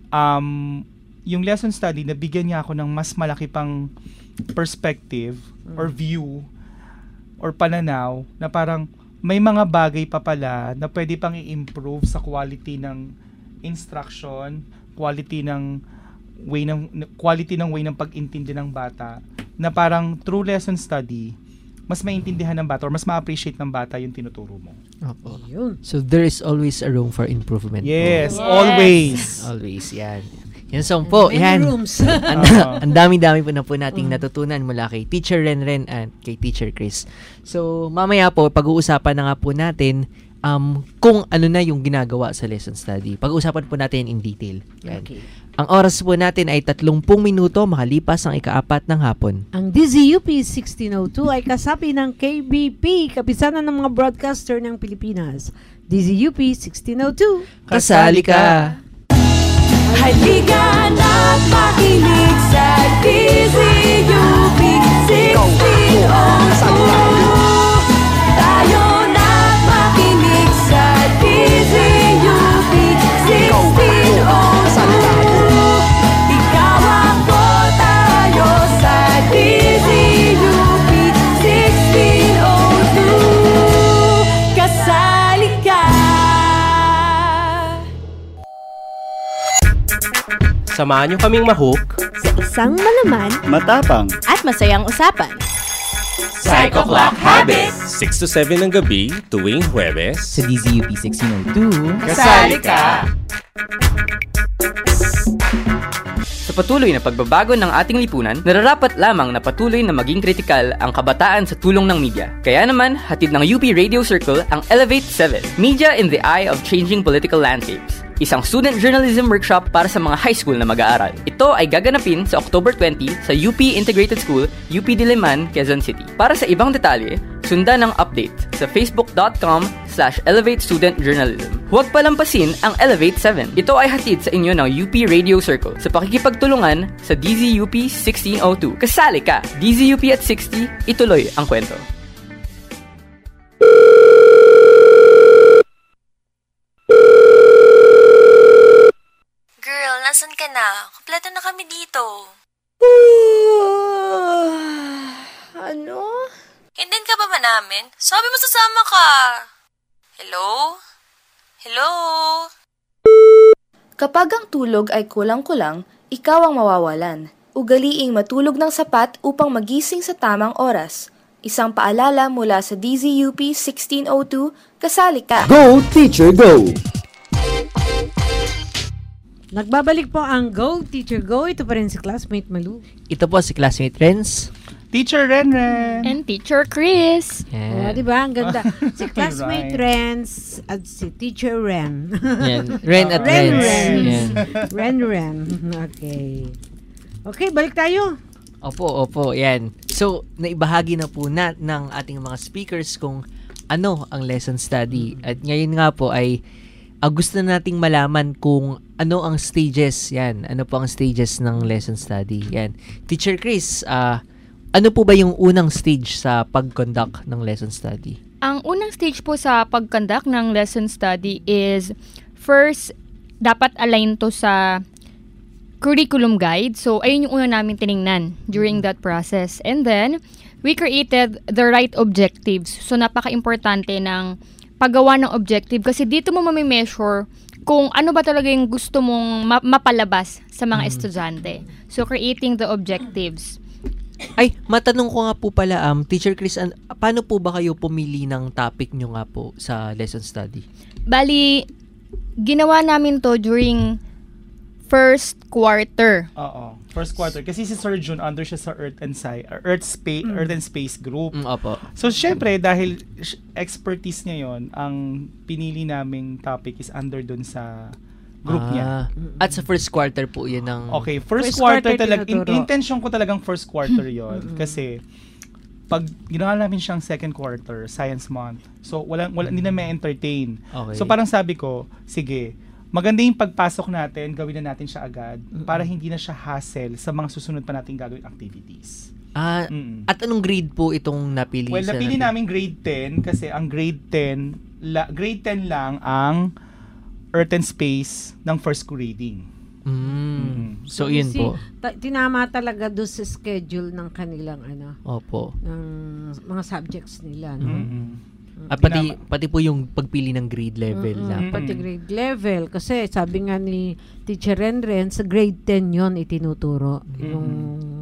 um, yung lesson study, nabigyan niya ako ng mas malaki pang perspective or view or pananaw na parang may mga bagay pa pala na pwede pang i-improve sa quality ng instruction, quality ng way ng quality ng way ng pag-intindi ng bata, na parang through lesson study mas maintindihan ng bata or mas ma-appreciate ng bata yung tinuturo mo. Opo. Yun. So, there is always a room for improvement po. Yes, Yes. always. Always, yan. Yan song po, Many yan. rooms. Ang Oo. ang dami-dami po na po nating natutunan mula kay Teacher Renren at kay Teacher Chris. So, mamaya po, pag-uusapan na nga po natin um, kung ano na yung ginagawa sa lesson study. Pag-uusapan po natin in detail. Yan. Okay. Ang oras po natin ay tatlumpung minuto makalipas ang ikaapat ng hapon. Ang D Z U P sixteen oh two ay kasapi ng K B P, kapisanan ng mga broadcaster ng Pilipinas. D Z U P sixteen oh two. Kasali ka! Halika na't makinig sa D Z U P sixteen oh two. Tayo na't makinig sa D Z U P sixteen oh two. Ikaw ako, tayo sa D Z U P sixteen oh two. Kasali ka. Samahan niyo kaming mahook sa isang malaman matapang at masayang usapan. Psycho Clock Habit! six to seven ng gabi tuwing Huwebes Sa D Z U P sixteen oh two. Kasali ka! Sa patuloy na pagbabago ng ating lipunan, nararapat lamang na patuloy na maging kritikal ang kabataan sa tulong ng media. Kaya naman, hatid ng U P Radio Circle ang Elevate seven, Media in the Eye of Changing Political Landscapes. Isang student journalism workshop para sa mga high school na mag-aaral. Ito ay gaganapin sa October twentieth sa U P Integrated School, U P Diliman, Quezon City. Para sa ibang detalye, sundan ang update sa facebook.com slash elevate student journalism. Huwag palampasin ang Elevate seven. Ito ay hatid sa inyo ng U P Radio Circle sa pakikipagtulungan sa D Z U P sixteen oh two. Kasali ka! D Z U P at sixty, ituloy ang kwento. Girl, nasan ka na? Kompleto na kami dito. Ano? Hindihan ka ba ba namin? Sabi mo sasama ka. Hello? Hello? Kapag ang tulog ay kulang-kulang, ikaw ang mawawalan. Ugaliing matulog ng sapat upang magising sa tamang oras. Isang paalala mula sa D Z U P sixteen oh two, kasali ka. Go, Teacher, Go! Nagbabalik po ang Go, Teacher, Go. Ito pa rin si Classmate Malu. Ito po si Classmate Renz. Teacher Renren. And Teacher Chris. Yeah. Oh, di ba? Ang ganda. Si Classmate right. Renz at si Teacher Ren. Yan. Ren at Ren. Renz. Ren. Yan. Ren, Ren. Okay. Okay, balik tayo. Opo, opo. Yan. So, naibahagi na po na ng ating mga speakers kung ano ang lesson study. At ngayon nga po ay Uh, gusto nating malaman kung ano ang stages, yan. Ano po ang stages ng lesson study, yan. Teacher Chris, uh, ano po ba yung unang stage sa pag-conduct ng lesson study? Ang unang stage po sa pag-conduct ng lesson study is, first, dapat align to sa curriculum guide. So, ayun yung una namin tiningnan during that process. And then, we created the right objectives. So, napaka-importante ng paggawa ng objective kasi dito mo mami-measure kung ano ba talaga yung gusto mong ma- mapalabas sa mga mm. estudyante. So, creating the objectives. Ay, matanong ko nga po pala, um, Teacher Chris, an- paano po ba kayo pumili ng topic nyo nga po sa lesson study? Bali, ginawa namin to during first quarter. Oo. First quarter. Kasi si Sir Jun, under siya sa Earth and Sci- Earth, Space, mm. Earth and Space Group. Mm, opo. So, syempre, dahil expertise niya yon, ang pinili naming topic is under dun sa group ah, niya. At sa first quarter po yun ang... Okay, first, first quarter, quarter talaga. In, intention ko talagang first quarter yon kasi pag ginawa namin siyang second quarter, Science Month. So, wala, wala, hindi na may entertain. Okay. So, parang sabi ko, sige, maganda yung pagpasok natin, gawin na natin siya agad para hindi na siya hassle sa mga susunod pa nating gagawin activities. Ah, mm. At anong grade po itong napili? Well, napili namin grade ten kasi ang grade ten, la, grade ten lang ang Earth and Space ng first grading. Mm. Mm-hmm. So, so yun po. Ta- tinama talaga doon sa schedule ng kanilang ano. Opo. Ng mga subjects nila, no? Mm-hmm. At pati, pati po yung pagpili ng grade level. Mm-hmm. Dapat. Pati grade level. Kasi sabi nga ni Teacher Renren, sa grade ten yon itinuturo. Mm-hmm. Yung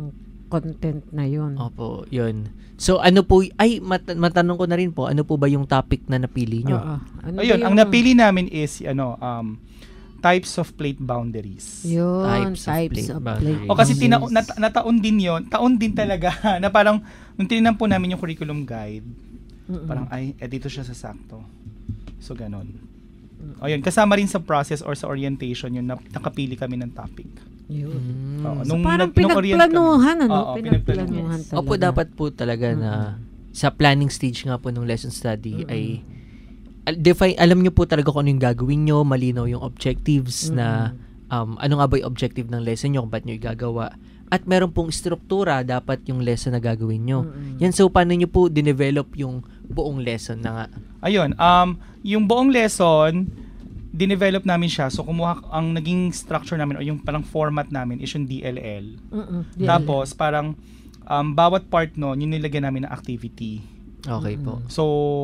content na yon. Opo, yun. So, ano po, ay, mat- matanong ko na rin po, ano po ba yung topic na napili nyo? Uh-uh. Ano Ayun, yung... ang napili namin is, ano, um, types of plate boundaries. Yun, types, types of, of plate boundaries. O kasi tina- nat- nataon din yon, taon din talaga, na parang, nung tinignan po namin yung curriculum guide, mm-mm, parang, ay, eh, dito siya sa sakto. So, ganun. Mm-mm. O yun, kasama rin sa process or sa orientation yun, na, nakapili kami ng topic. Yun. Mm. Oo, so, nung, parang nung pinagplanuhan, ano? Oo, pinagplanuhan talaga. Opo, dapat po talaga mm-hmm. na sa planning stage nga po ng lesson study mm-hmm. ay define, alam nyo po talaga kung ano yung gagawin nyo, malinaw yung objectives mm-hmm. na um, ano nga ba yung objective ng lesson nyo, kung ba't nyo igagawa. At meron pong struktura dapat yung lesson na gagawin nyo. Mm-hmm. Yan, so paano nyo po dinevelop yung buong lesson na nga? Ayun, um, yung buong lesson, dinevelop namin siya. So, kumuha, ang naging structure namin o yung parang format namin is yung D L L. Mm-mm, D L L. Tapos, parang um, bawat part nun, yung nilagyan namin ng activity. Okay po. So,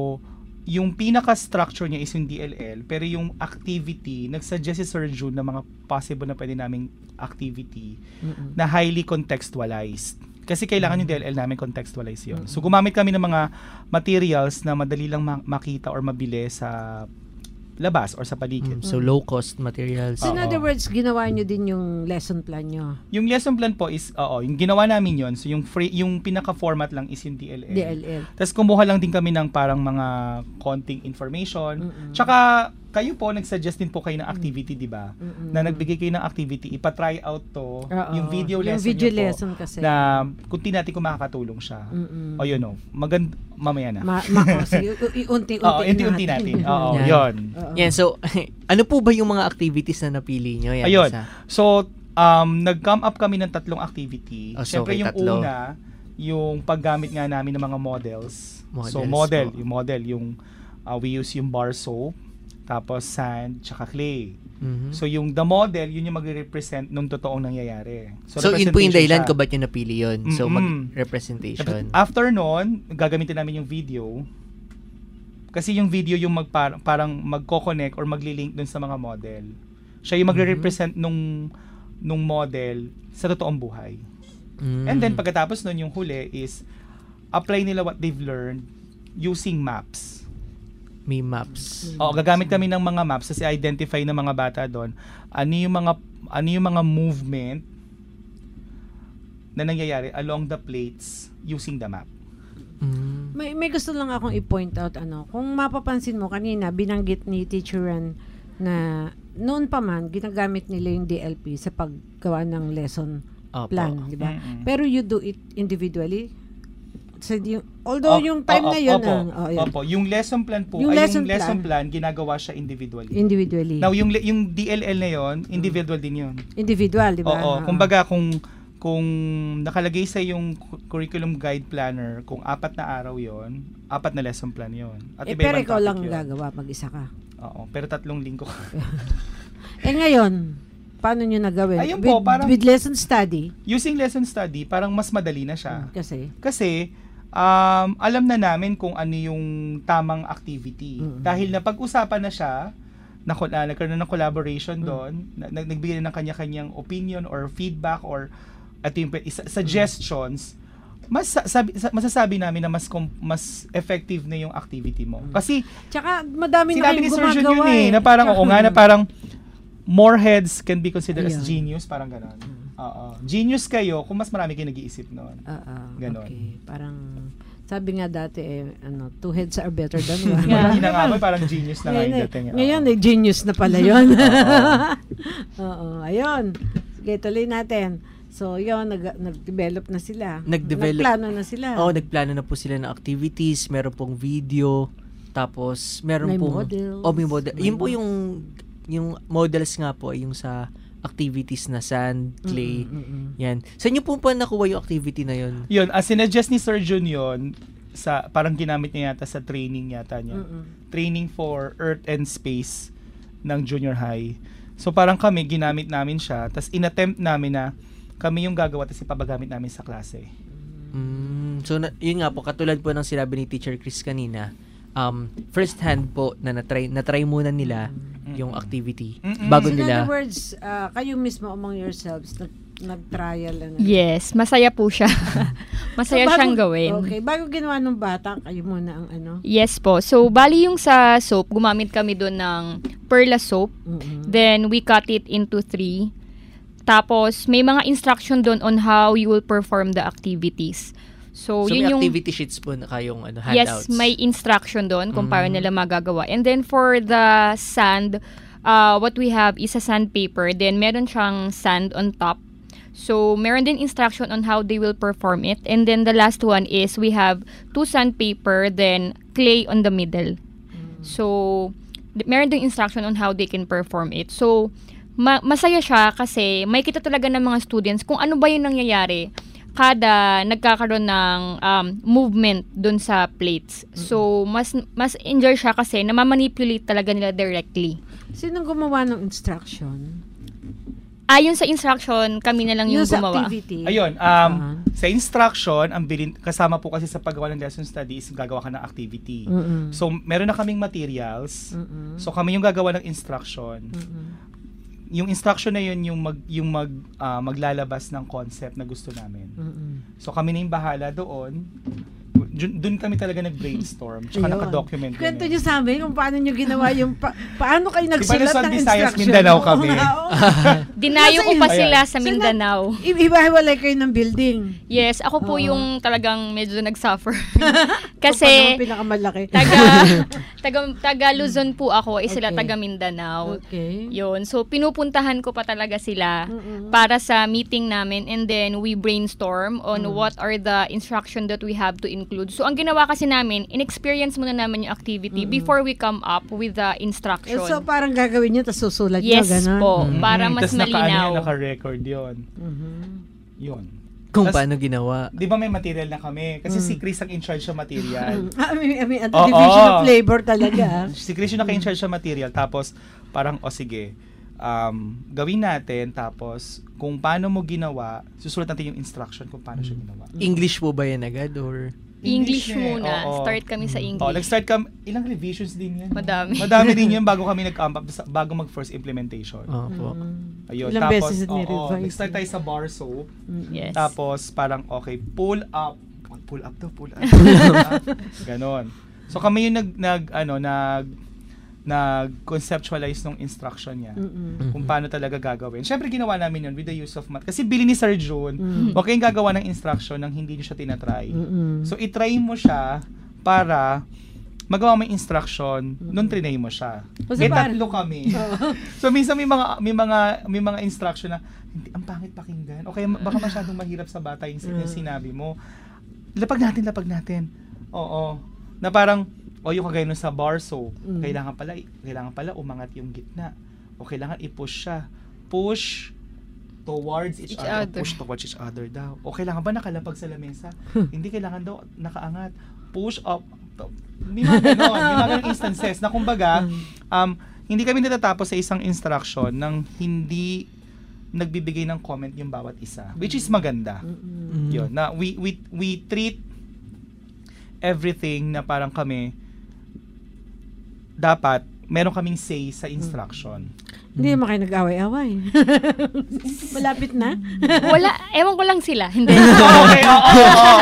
yung pinaka-structure niya is yung D L L, pero yung activity, nagsuggest si Sir June na mga possible na pwede naming activity Mm-mm. na highly contextualized. Kasi kailangan yung D L L namin contextualize yun. Mm-hmm. So, gumamit kami ng mga materials na madali lang ma- makita or mabili sa labas or sa paligid. Mm, so low cost materials. So in Oo. other words, ginawa nyo din yung lesson plan nyo. Yung lesson plan po is, oo, yung ginawa namin yon. So yung free, yung pinaka-format lang is yung D L L. D L L. Tapos kumuha lang din kami ng parang mga konting information. Mm-mm. Tsaka kayo po, nag-suggest din po kayo ng activity, di ba? Mm-mm. Na nagbigay kayo ng activity, ipa-try out to, Oo. yung video Yung lesson video nyo po, lesson kasi. na kung tinati kung makakatulong siya. Mm-mm. O yun o, magand mamaya na. Ma, ma oh, sige, u- iunti-unti Oo, unti-unti natin. Oo, Yan. yun. Oo. Yan, so, ano po ba yung mga activities na napili nyo? Yan, Ayun. isa. So, um, nag-come up kami ng tatlong activity. Oh, so, Siyempre, okay, yung tatlo. una, yung paggamit nga namin ng mga models. So, Models model, po. yung model, yung uh, we use yung bar soap, tapos sand, tsaka clay. Mhm. So, yung the model, yun yung magre-represent nung totoong nangyayari. So, yun po yung representation dahilan siya. kung ba't yung napili yun. So, Mm-mm. mag-representation. After nun, gagamitin namin yung video. Kasi yung video yung mag, parang, parang magko-connect or magli-link dun sa mga model. Siya yung magre-represent nung, nung model sa totoong buhay. Mm. And then, pagkatapos nun, yung huli is apply nila what they've learned using maps. May maps. Oo, gagamit kami ng mga maps kasi identify ng mga bata doon ano yung mga ano yung mga movement na nangyayari along the plates using the map. Mm. May, may gusto lang akong i-point out, ano, kung mapapansin mo kanina, binanggit ni Teacher Ren na noon pa man, ginagamit nila yung D L P sa paggawa ng lesson Opo. plan, di ba? Mm-mm. Pero you do it individually. So, yung, although O- yung time oo, na yun, opo, ah, oh, yun. opo, yung lesson plan po, Yung ay lesson yung lesson plan. plan, ginagawa siya individually. Individually. Now, yung le- yung D L L na yon, individual din yun. Individual, di ba? Oo, Ah. kumbaga kung kung nakalagay sa yung cu- curriculum guide planner, kung apat na araw yon, apat na lesson plan yon. At Eh, iba-ibang pero ikaw topic lang yun. gagawa, mag-isa ka. Oo, pero tatlong linggo. Eh ngayon, paano nyo nagawin? Ayun with, po, parang- with lesson study? Using lesson study, parang mas madali na siya. Kasi? Kasi, um, alam na namin kung ano yung tamang activity. Mm. Dahil napag-usapan na siya, na, na nagkaroon na ng collaboration Mm. doon, na, nag- nagbigay na ng kanya-kanyang opinion or feedback or at yung pe- isa- suggestions, mas sa- sabi, sa- masasabi namin na mas com- mas effective na yung activity mo. Kasi Tsaka madami na sinabi ni kayong Sir Jun gumagawa yun eh, eh. na parang oo nga, na parang more heads can be considered as Ayun. genius, parang gano'n. Oo. Genius kayo kung mas marami kayo nag-iisip noon. Oo, Ganon. okay. Parang, sabi nga dati eh, ano, two heads are better than one. Hindi na nga mo, parang genius na nga yung Ngayon, dating. eh, ngayon, eh, genius na pala yun. Oo, ayun. Sige, tuloy natin. So, yun, nag, nag-develop na sila. Nag-develop. Nagplano na sila. Oo, nagplano na po sila ng activities, meron pong video, tapos meron May pong models. Oh, may model. May Yun po yung yung models nga po ay yung sa activities na sand, clay. Mm, mm, mm. Yan. Saan niyo po pa nakuha yung activity na yun? Yun, as sinuggest ni Sir Jun yun, sa, parang ginamit niya yata sa training yata niya. Mm-mm. Training for Earth and Space ng junior high. So parang kami, ginamit namin siya, tapos inattempt namin na kami yung gagawa, tapos ipapagamit namin sa klase. Mm, so, na, yun nga po, katulad po ng sinabi ni Teacher Chris kanina, um, first hand po na natry, natry muna nila Mm-mm. yung activity Mm-mm. bago So, in nila. other words, ah, kayo mismo among yourselves, nag, nag-trial na. Yes, masaya po siya. Masaya So, bago- siyang gawin. Okay, bago ginawa ng bata, kayo muna ang ano. Yes po. So, bali yung sa soap, gumamit kami doon ng Perla soap. Mm-mm. Then, we cut it into three. Tapos, may mga instruction doon on how you will perform the activities. So, So, yun may yung... activity sheets po na kayong ano, Yes, handouts. may instruction doon kung paano Mm. nila magagawa. And then, for the sand, uh, what we have is a sandpaper. Then, meron siyang sand on top. So, meron din instruction on how they will perform it. And then, the last one is we have two sandpaper, then clay on the middle. So, th- meron din instruction on how they can perform it. So, ma- masaya siya kasi may kita talaga ng mga students kung ano ba yung nangyayari kada nagkakaroon ng um, movement dun sa plates. So, mas mas enjoy siya kasi namamanipulate talaga nila directly. Sinong gumawa ng instruction? Ayon sa instruction, kami na lang yung, Yung sa gumawa. activity. Ayun, um, sa instruction, ang bilin, kasama po kasi sa paggawa ng lesson studies, gagawa ka ng activity. Mm-mm. So, meron na kaming materials. Mm-mm. So, kami yung gagawa ng instruction. Mm-mm. Yung instruction na yun, yung, mag, yung mag, ah, maglalabas ng concept na gusto namin. Mm-mm. So, kami na yung bahala doon. Dun, dun kami talaga nag-brainstorm. Tsaka Ayun. naka-document. Kwento nyo sa amin kung paano nyo ginawa yung, pa- paano kayo nagsulat Luzon, ng Visayas, instruction. Mindanao kami. Oo. Dinayo ko pa Nasa- sila Ayan. sa Mindanao. I- Ibahiwalay kayo ng building. Yes, ako po Oo. yung talagang medyo nag-suffer. Kasi, Kasi pinakamalaki. taga, taga, taga Luzon po ako, eh sila Okay. taga Mindanao. Okay. Yun. So, pinupuntahan ko pa talaga sila Mm-mm. para sa meeting namin and then we brainstorm on Mm. what are the instruction that we have to include. So, ang ginawa kasi namin, in-experience muna namin yung activity Mm-mm. before we come up with the instruction. So, parang gagawin nyo, tapos susulat Yes nyo, gano'n? po, para mas Tas naka, ano malinaw. yun, naka-record yun. Yun. Kung Tas, paano ginawa. Di ba may material na kami? Kasi Mm. si Chris ang in-charge sa material. Ah, I mean, I mean, at Oo. division of labor talaga. Si Chris yung naka-in-charge sa material. Tapos, parang, o sige, um, gawin natin. Tapos, kung paano mo ginawa, susulat natin yung instruction kung paano siya ginawa. English po ba yan agad or? English eh. muna. Oo. Start kami sa English. Oh, nag-start kami, ilang revisions din yan? Madami. Madami din yun bago kami nag-camp up, bago mag-first implementation. Opo. Ayun, Ilang tapos, beses oo, ni-revise. nag-start tayo sa bar soap. Yes. Tapos, parang, okay, pull up. Pull up to, pull up. Pull up. Ganon. So, kami yung nag, nag ano, nag, nag-conceptualize ng instruction niya. Mm-mm. Kung paano talaga gagawin. Siyempre, ginawa namin yun with the use of math. Kasi bili ni Sir June, Mm. huwag kayong gagawa ng instruction nang hindi nyo siya tinatry. Mm-mm. So, itry mo siya para magawa mo yung instruction, nun trinay mo siya. Kasi Eh, parang- tatlo kami. So, minsan may mga, may mga, may mga instruction na, hindi, ang pangit pakinggan. O kaya baka masyadong mahirap sa bata yung, yung sinabi mo. Lapag natin, lapag natin. Oo. Na parang, o yung kagaya nun sa bar soap, Mm. kailangan pala, kailangan pala umangat yung gitna. O kailangan i-push siya. Push towards each, Each other. other. Push towards each other daw. O kailangan ba nakalapag sa lamesa? Hindi, kailangan daw nakaangat. Push up. May mga ganon. May mga ganon instances na kumbaga, um, hindi kami natatapos sa isang instruction nang hindi nagbibigay ng comment yung bawat isa. Which is maganda. Yun. Na we, we, we treat everything na parang kami dapat meron kaming say sa instruction. Hindi naman kayo nag-away-away. Malapit na. Wala, ewan ko lang sila. Hindi. Okay, oo, oo.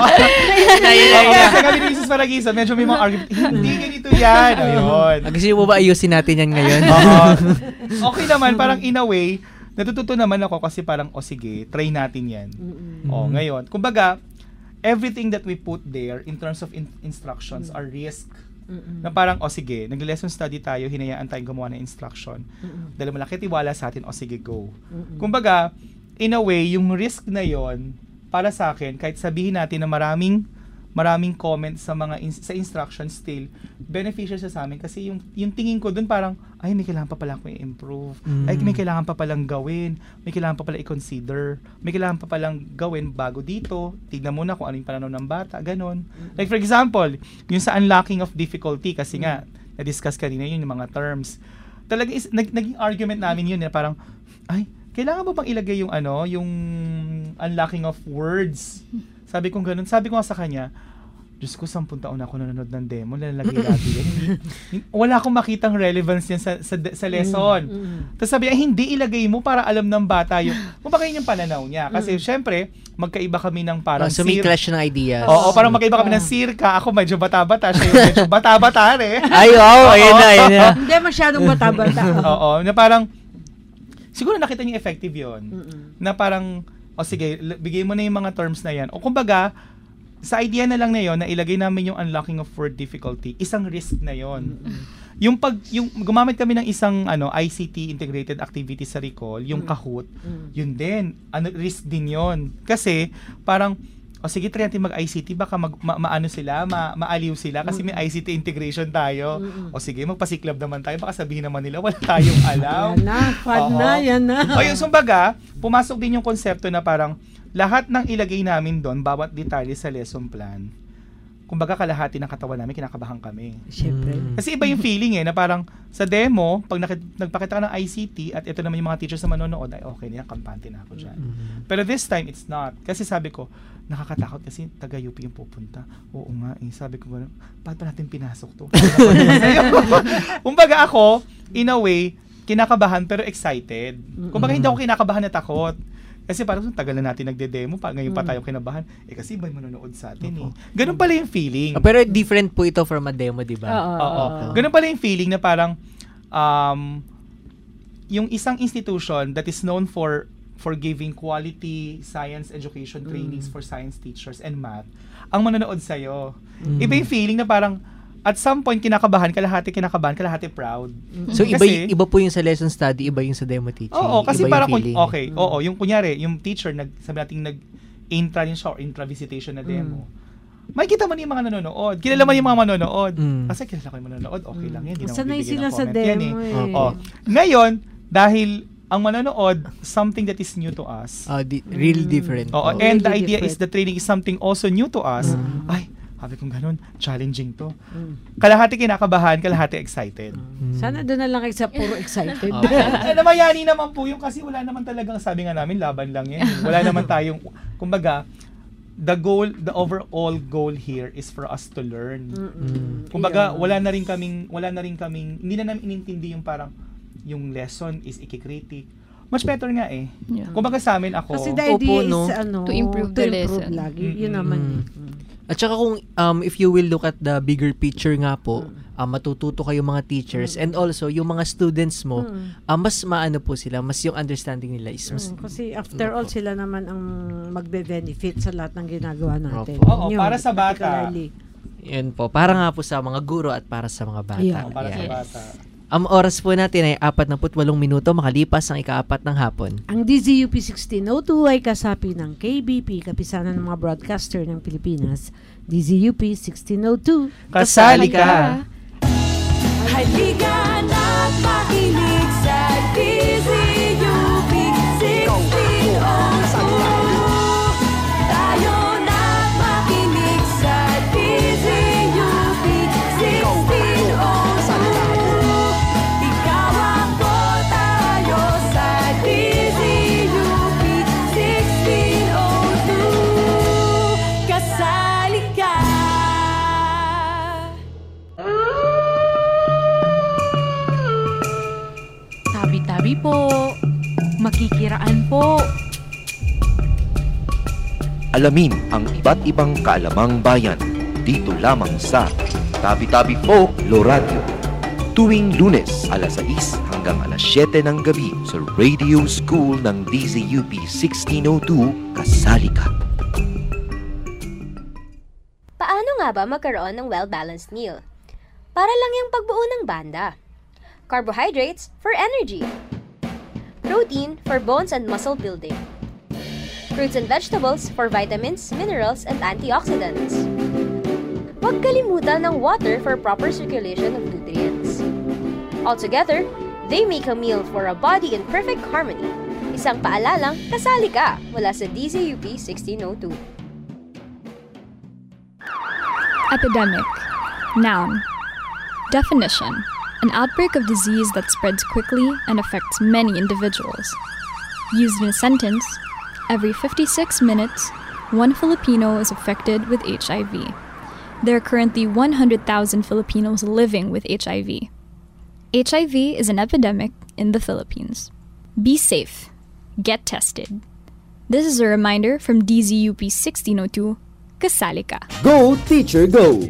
Kasi kami ni Missus Paragiso, medyo may mga argument. Hindi ganito yan. Ayun. Gusto niyo po ba ayusin natin yan ngayon? Oo. Okay naman, parang in a way, natututo naman ako kasi parang, o oh, sige, try natin yan. O, ngayon. Kumbaga, everything that we put there in terms of in- instructions are risk. Mm-mm. Na parang, o oh, sige, nag-lesson study tayo, hinayaan tayong gumawa ng instruction. Mm-mm. Dahil malaki tiwala sa atin, o oh, sige, go. Mm-mm. Kumbaga, in a way, yung risk na yon para sa akin, kahit sabihin natin na maraming maraming comments sa mga in- sa instruction, still beneficial siya sa amin kasi yung yung tingin ko dun parang ay may kailangan pa pala akong i-improve, Mm. ay may kailangan pa palang gawin, may kailangan pa pala i-consider, may kailangan pa palang gawin bago dito, tignan muna kung ano yung pananaw ng bata, ganon. Like for example, yung sa unlocking of difficulty kasi nga na-discuss kanina yun yung mga terms. Talaga is, nag, naging argument namin yun na parang ay kailangan ba bang ilagay yung ano, yung unlocking of words? Sabi ko ganun. Sabi ko nga sa kanya, Diyos ko, sampung taon na ako nanonood ng demo, lalagay lagi yan. Hindi, wala akong makitang relevance yan sa, sa, sa lesson. Mm, mm. Tapos sabi niya, hindi ilagay mo para alam ng bata yung, kung baka yun yung pananaw niya. Kasi syempre, magkaiba kami ng parang Oh, so may sir- clash ng ideas. Oo, parang magkaiba kami ng sirka. Ako medyo bata-bata, siya yung medyo bata-bata rin. Ay, oo, ayun na, ayun na. Hindi masyadong bata-bata. Oo, na parang, siguro nakita niyo effective yon Mm-mm. na parang, o sige, l- bigay mo na yung mga terms na yan. O kumbaga, sa idea na lang na yon na ilagay namin yung unlocking of word difficulty, isang risk na yon. Yung pag yung gumamit kami ng isang ano I C T integrated activity sa Recall, yung Kahoot, yun din, ano risk din yon. Kasi parang o sige, try natin mag-I C T, baka mag, ma, maano sila, ma, maaliw sila kasi may I C T integration tayo. O sige, magpasiklab naman tayo, baka sabihin naman nila wala tayong alam. Yan na, fun na, yan na. O yung sumbaga, pumasok din yung konsepto na parang lahat ng ilagay namin doon, bawat detalye sa lesson plan, kumbaga kalahati ng katawan namin, kinakabahan kami. Siyempre. Kasi iba yung feeling eh, na parang sa demo, pag nakit- nagpakita ka ng I C T at ito naman yung mga teachers na manonood, ay okay na yan, kampante na ako dyan. Pero this time, it's not. Kasi sabi ko, nakakatakot kasi taga-U P yung pupunta. Oo nga eh, sabi ko, bakit pa natin pinasok to? Kumbaga ako, in a way, kinakabahan pero excited. Kumbaga hindi ako kinakabahan na takot. Kasi parang tagal na natin nagde-demo, pa, ngayon pa tayo kinabahan. Eh kasi iba yung manonood sa atin eh. Ganun pala yung feeling. Ah, pero different po ito from a demo, di ba? Oo. Oo. Ganun pala yung feeling na parang um, yung isang institution that is known for for giving quality science education trainings for science teachers and math, ang manonood sa'yo. Mm. Iba yung feeling na parang at some point kinakabahan, kalahati kinakabahan, kalahati proud. So iba Kasi, iba po yung sa lesson study, iba yung sa demo teaching. Oo, kasi iba parang yung kung, feeling. okay, oo, yung kunyari, yung teacher nag sabi natin nag intra din siya or intra visitation na demo. May kita mo yung mga nanonood. Kilala mo yung mga manonood. Mm. Kasi kilala ko yung manonood, okay lang yan. Hindi naman Sanay bibigyan sila ng sa comment yan demo eh. eh. Oh. Ngayon, dahil ang manonood, something that is new to us. Uh, di- really different. Oo, Oh. and the Really idea different. is the training is something also new to us. Ay, sabi kong ganun, challenging to. Kalahati kinakabahan, kalahati excited. Sana doon na lang kayo sa puro excited. Eh, namayani naman po yung kasi wala naman talagang sabi nga namin, laban lang yan. Wala naman tayong, kumbaga, the goal, the overall goal here is for us to learn. Mm-mm. Kumbaga, Yeah. wala na rin kaming, wala na rin kaming, hindi na namin inintindi yung parang, yung lesson is ikikritik. Much better nga eh. Yeah. Kumbaga sa amin ako, Kasi the idea Opo, no? is ano, To improve the lesson. lagi. Mm-mm. Yun naman. Mm. eh. At saka kung um, if you will look at the bigger picture nga po, uh, matututo kayo mga teachers and also yung mga students mo, uh, mas maano po sila, mas yung understanding nila is mas... Mm, kasi after all, sila naman ang magbe-benefit sa lahat ng ginagawa natin. Opo. Oo, Yun, para sa bata. particularly. Yan po, para nga po sa mga guro at para sa mga bata. Yeah. oh, para sa Yan. bata. Ang oras po natin ay apat na putwalong minuto makalipas ang ikaapat ng hapon. Ang D Z U P sixteen oh two ay kasapi ng K B P, Kapisanan ng mga Broadcaster ng Pilipinas. D Z U P sixteen oh two. Kasali ka! Halika na't makinig sa D Z U P sixteen oh two. Tayo na't makinig sa D Z U P sixteen oh two. Ikaw ako, tayo sa D Z U P sixteen oh two. Kasali ka! Tabi-tabi po. Makikiraan po. Alamin ang iba't ibang kaalamang bayan dito lamang sa Tabi-Tabi Folklore Radio. Tuwing Lunes, alas sais hanggang alas siyete ng gabi sa Radio School ng D Z U P sixteen oh two, kasali ka. Paano nga ba magkaroon ng well-balanced meal? Para lang yung pagbuo ng banda. Carbohydrates for energy. Protein for bones and muscle building. Fruits and vegetables for vitamins, minerals, and antioxidants. Huwag kalimutan ng water for proper circulation of nutrients. Altogether, they make a meal for a body in perfect harmony. Isang paalalang kasali ka mula sa D Z U P sixteen oh two. Epidemic. Noun. Definition. An outbreak of disease that spreads quickly and affects many individuals. Used in a sentence, every fifty-six minutes, one Filipino is affected with H I V. There are currently one hundred thousand Filipinos living with H I V. H I V is an epidemic in the Philippines. Be safe. Get tested. This is a reminder from D Z U P sixteen oh two, Kasali ka. Go Teacher Go!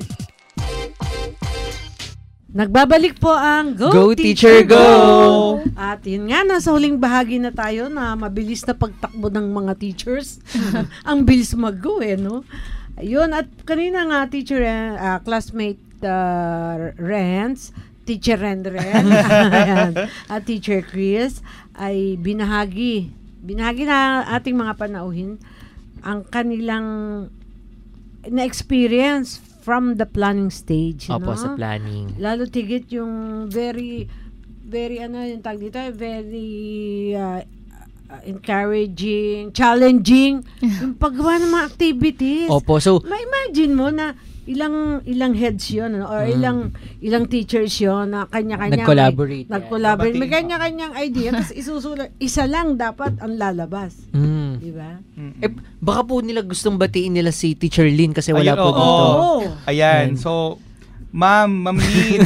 Nagbabalik po ang Go, Go, Teacher, Go! At yun nga, nasa huling bahagi na tayo na mabilis na pagtakbo ng mga teachers. Ang bilis mag-go eh, no? Ayun, at kanina nga, teacher, uh, classmate uh, Renz, Teacher Ren Ren, at Teacher Chris, ay binahagi, binahagi na ating mga panauhin ang kanilang na-experience from the planning stage. Opo, no? sa planning. Lalo tigit yung very, very ano yung tag dito, very uh, uh, encouraging, challenging, yung paggawa ng mga activities. Opo, so ma-imagine mo na ilang ilang heads yun, ano, or Mm. ilang ilang teachers yun na kanya-kanya Nag-collaborate. may, nag-collaborate. May Babatiin pa. kanya-kanyang idea tapos isusulat. Isa lang dapat ang lalabas. Mm. Di ba? Eh, baka po nila gustong batiin nila si Teacher Lynn kasi wala Ayun, po oo. dito. Oh. Ayan, Ayan. so Ma'am, Ma'am Lynn.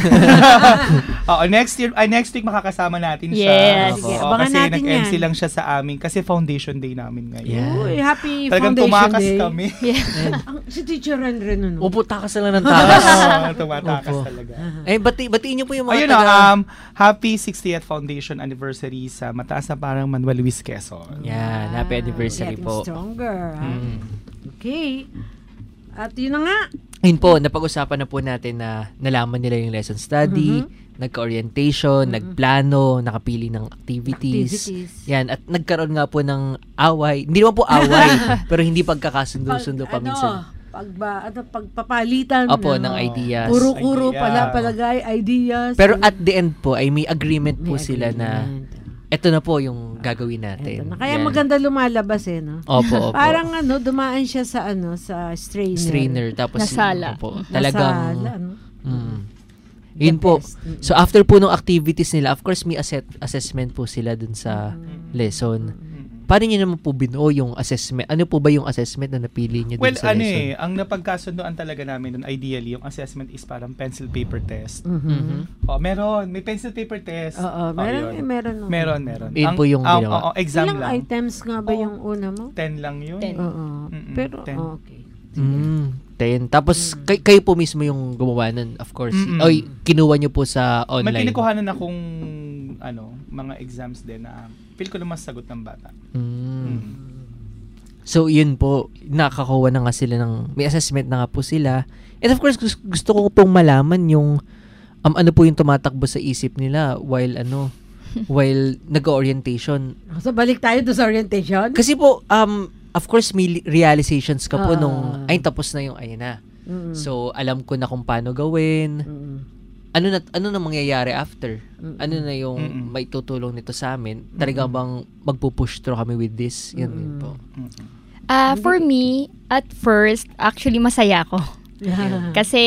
Oo, next year, ay next week makakasama natin siya. Yes. Oo, Sige, abangan kasi natin nag-M C yan. lang siya sa amin kasi foundation day namin ngayon. Yeah. Uy, happy Talagang Foundation tumakas Day. kami. Ang, si Teacher Ren Ren, ano? Upo, takas na lang ng takas. Oo, tumatakas Opo. talaga. Eh, bati, batiin niyo po yung mga Ayun na, um, happy sixtieth foundation anniversary sa Mataas na Parang Manuel Luis Quezon. Yan, happy anniversary Getting po. stronger. ha? Mm. Okay. At yun na nga. Yun po, napag-usapan na po natin na nalaman nila yung lesson study, Mhm. nagka-orientation, nagplano, nakapili ng activities. Activities. Yan, at nagkaroon nga po ng away. Hindi naman po away, pero hindi pagkakasundo-sundo pa ano, minsan. Pagba, ano, pagpapalitan. Opo, ano, ng ideas. Kuro-kuro Idea. pala, palagay, ideas. Pero at the end po, ay may agreement po May sila na agreement. eto na po yung gagawin natin. Ito na. Kaya Yan. maganda lumalabas eh, no? Opo, opo. Parang ano, dumaan siya sa ano, sa strainer. Strainer. Tapos, Nasala. Opo, Nasala, talagang, ano? mm, yun po. best. Mm. So, after po nung activities nila, of course, may asset, assessment po sila dun sa Mm. lesson. Paano nyo naman po binuo yung assessment? Ano po ba yung assessment na napili nyo dun Well, sa ano lesson? eh, ang napagkasundoan talaga namin nun, ideally, yung assessment is parang pencil paper test. Mhm. Oh, meron. May pencil paper test. Oo, Oh, meron, yun. eh, meron. no? Meron, meron. Yun po yung ang, ginawa. oo, exam Ilang lang. items nga ba Oo. yung una mo? ten lang yun. Ten. Oo. Mm-mm, Pero, ten. okay. Mm, ten. Tapos, kay, kayo po mismo yung gumawa nun, of course. Mm-mm. Oy, kinuha nyo po sa May online. kinikuhanan akong ano, mga exams din na feel ko naman sagot ng bata. Mm. So, yun po, nakakuha na nga sila ng, may assessment na nga po sila. And of course, gusto, gusto ko pong malaman yung, um, ano po yung tumatakbo sa isip nila while, ano, while nag-orientation. So, balik tayo doon sa orientation? Kasi po, um, of course, may li- realizations ka po Ah. nung, ay, tapos na yung, ayun na. Mm-mm. So, alam ko na kung paano gawin. Mm-mm. Ano na ano na mangyayari after? Mm-mm. Ano na yung Mm-mm. may tutulong nito sa amin? Talaga bang magpo-push through kami with this? Yan yun po. Ah, for me, at first, actually masaya ako. Yeah. Kasi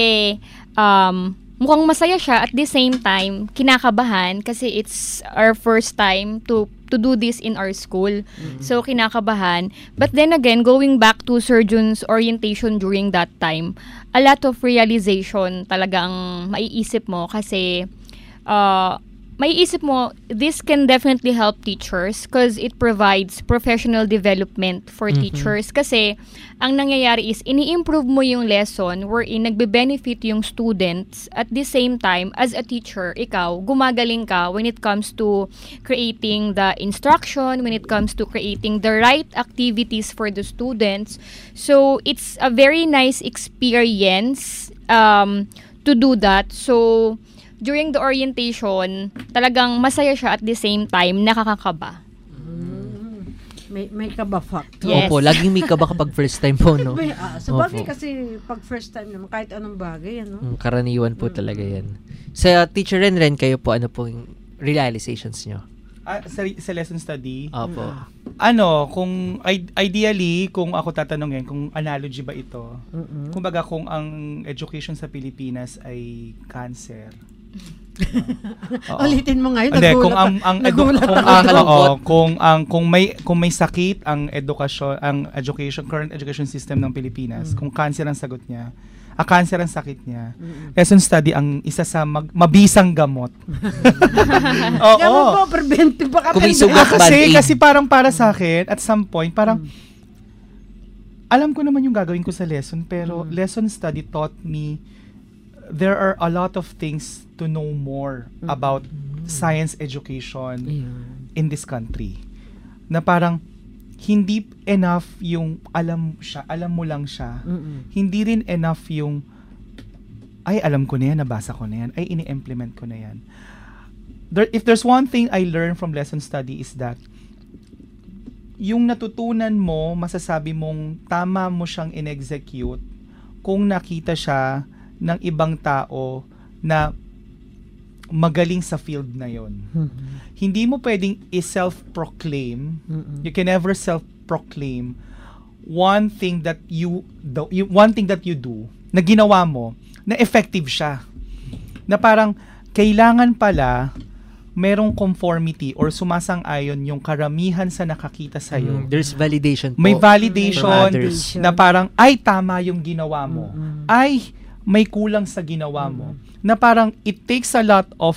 um mukhang masaya siya, at the same time kinakabahan kasi it's our first time to to do this in our school. So kinakabahan. But then again, going back to Sir Jun's orientation during that time, a lot of realization talagang maiisip mo kasi uh maiisip mo, this can definitely help teachers because it provides professional development for Mhm. teachers. Kasi, ang nangyayari is, ini-improve mo yung lesson wherein nagbe-benefit yung students. At the same time, as a teacher, ikaw, gumagaling ka when it comes to creating the instruction, when it comes to creating the right activities for the students. So, it's a very nice experience um, to do that. So, during the orientation, talagang masaya siya, at the same time, nakakakaba. May, may kaba factor. Yes. Opo, laging may kaba kapag first time po, no? May, ah, sa bagay Opo. kasi pag first time naman, kahit anong bagay, ano? Mm, karaniwan po talaga yan. Sa Teacher Ren Ren, kayo po, ano po yung realizations nyo? Ah, sa, sa lesson study? Opo. Ano, kung i- ideally, kung ako tatanungin, kung analogy ba ito? Mm-mm. Kumbaga, kung ang education sa Pilipinas ay cancer. Oo. Ulitin mo ngayon, Hindi, nagulat kung ang a- ang edu- nagulat kung ako ang doon. oo, kung ang kung may kung may sakit ang edukasyon, ang education current education system ng Pilipinas, kung cancer ang sagot niya, a cancer ang sakit niya. Lesson study ang isa sa mag- mabisang gamot. Oo. Gamot po, preventive baka Kung may preventive. sugat, Ah, kasi Band-Aid. kasi parang para sa akin at some point parang alam ko naman yung gagawin ko sa lesson pero lesson study taught me there are a lot of things to know more about science education in this country. Na parang hindi enough yung alam siya, alam mo lang siya. Mm-mm. Hindi rin enough yung ay alam ko na yan, nabasa ko na yan, ay ini-implement ko na yan. There, if there's one thing I learned from lesson study is that yung natutunan mo, masasabi mong tama mo siyang in-execute kung nakita siya ng ibang tao na magaling sa field na yon. Hindi mo pwedeng i-self-proclaim. Mm-mm. You can never self-proclaim one thing that you, the, you one thing that you do na ginawa mo na effective siya. Na parang kailangan pala merong conformity or sumasang-ayon yung karamihan sa nakakita sa'yo. Mm, there's validation po. May validation from others. na parang, ay, tama yung ginawa mo. Ay, may kulang sa ginawa mo. Na parang it takes a lot of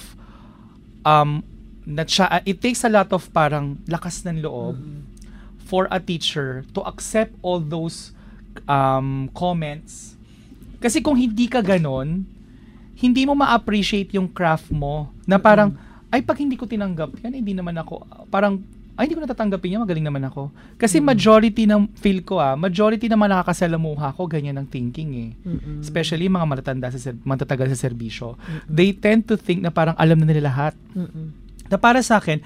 um na siya, it takes a lot of parang lakas ng loob for a teacher to accept all those um comments. Kasi kung hindi ka ganon, hindi mo ma-appreciate yung craft mo. Na parang, ay pag hindi ko tinanggap yan, hindi naman ako, parang, ay hindi ko natatanggapin yan, magaling naman ako. Kasi majority ng, feel ko ah, majority ng mga nakakasalamuha ko, ganyan ang thinking eh. Mm-mm. Especially mga matatanda sa, ser- matatagal sa serbisyo. They tend to think na parang alam na nila lahat. Mm-mm. Na para sa akin,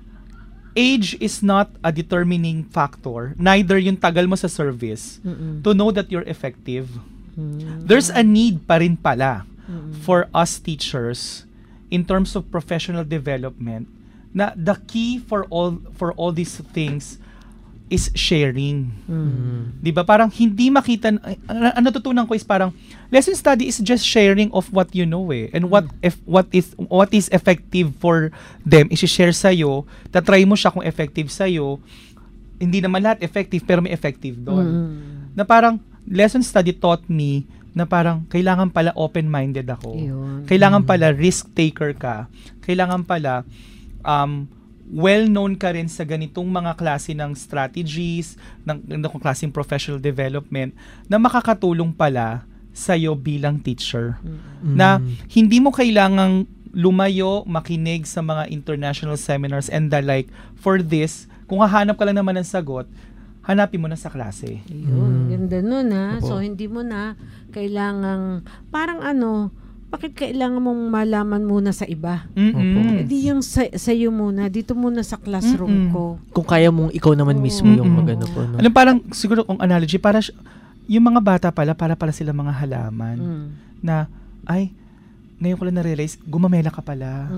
age is not a determining factor. Neither yung tagal mo sa service Mm-mm. to know that you're effective. Mm. There's a need pa rin pala Mm-mm. for us teachers in terms of professional development na the key for all for all these things is sharing. Mm. 'Di ba? Parang hindi makita ang natutunan ko is parang lesson study is just sharing of what you know eh, and what if what is what is effective for them i-share sa iyo, ta-try mo siya kung effective sa iyo. Hindi naman lahat effective pero may effective doon. Mm. Na parang lesson study taught me na parang kailangan pala open-minded ako. Yun. Kailangan pala risk taker ka. Kailangan pala um well-known ka rin sa ganitong mga klase ng strategies, ng ganitong klaseng professional development na makakatulong pala sa'yo bilang teacher. Mm. Na hindi mo kailangang lumayo, makinig sa mga international seminars and the like. For this, kung hahanap ka lang naman ng sagot, hanapin mo na sa klase. Yun, ganda nun ha. Opo. So, hindi mo na kailangang, parang ano, bakit kailangan mong malaman muna sa iba? Mm-mm. Eh di yung sa, sa'yo muna, dito muna sa classroom Mm-mm. ko. Kung kaya mong ikaw naman mismo yung Mm-mm. magano po. No? Alam, parang siguro kung analogy, para sy- yung mga bata pala, para pala sila mga halaman Mm. na, ay, ngayon ko lang na-realize, gumamela ka pala.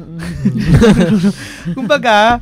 Kumbaga,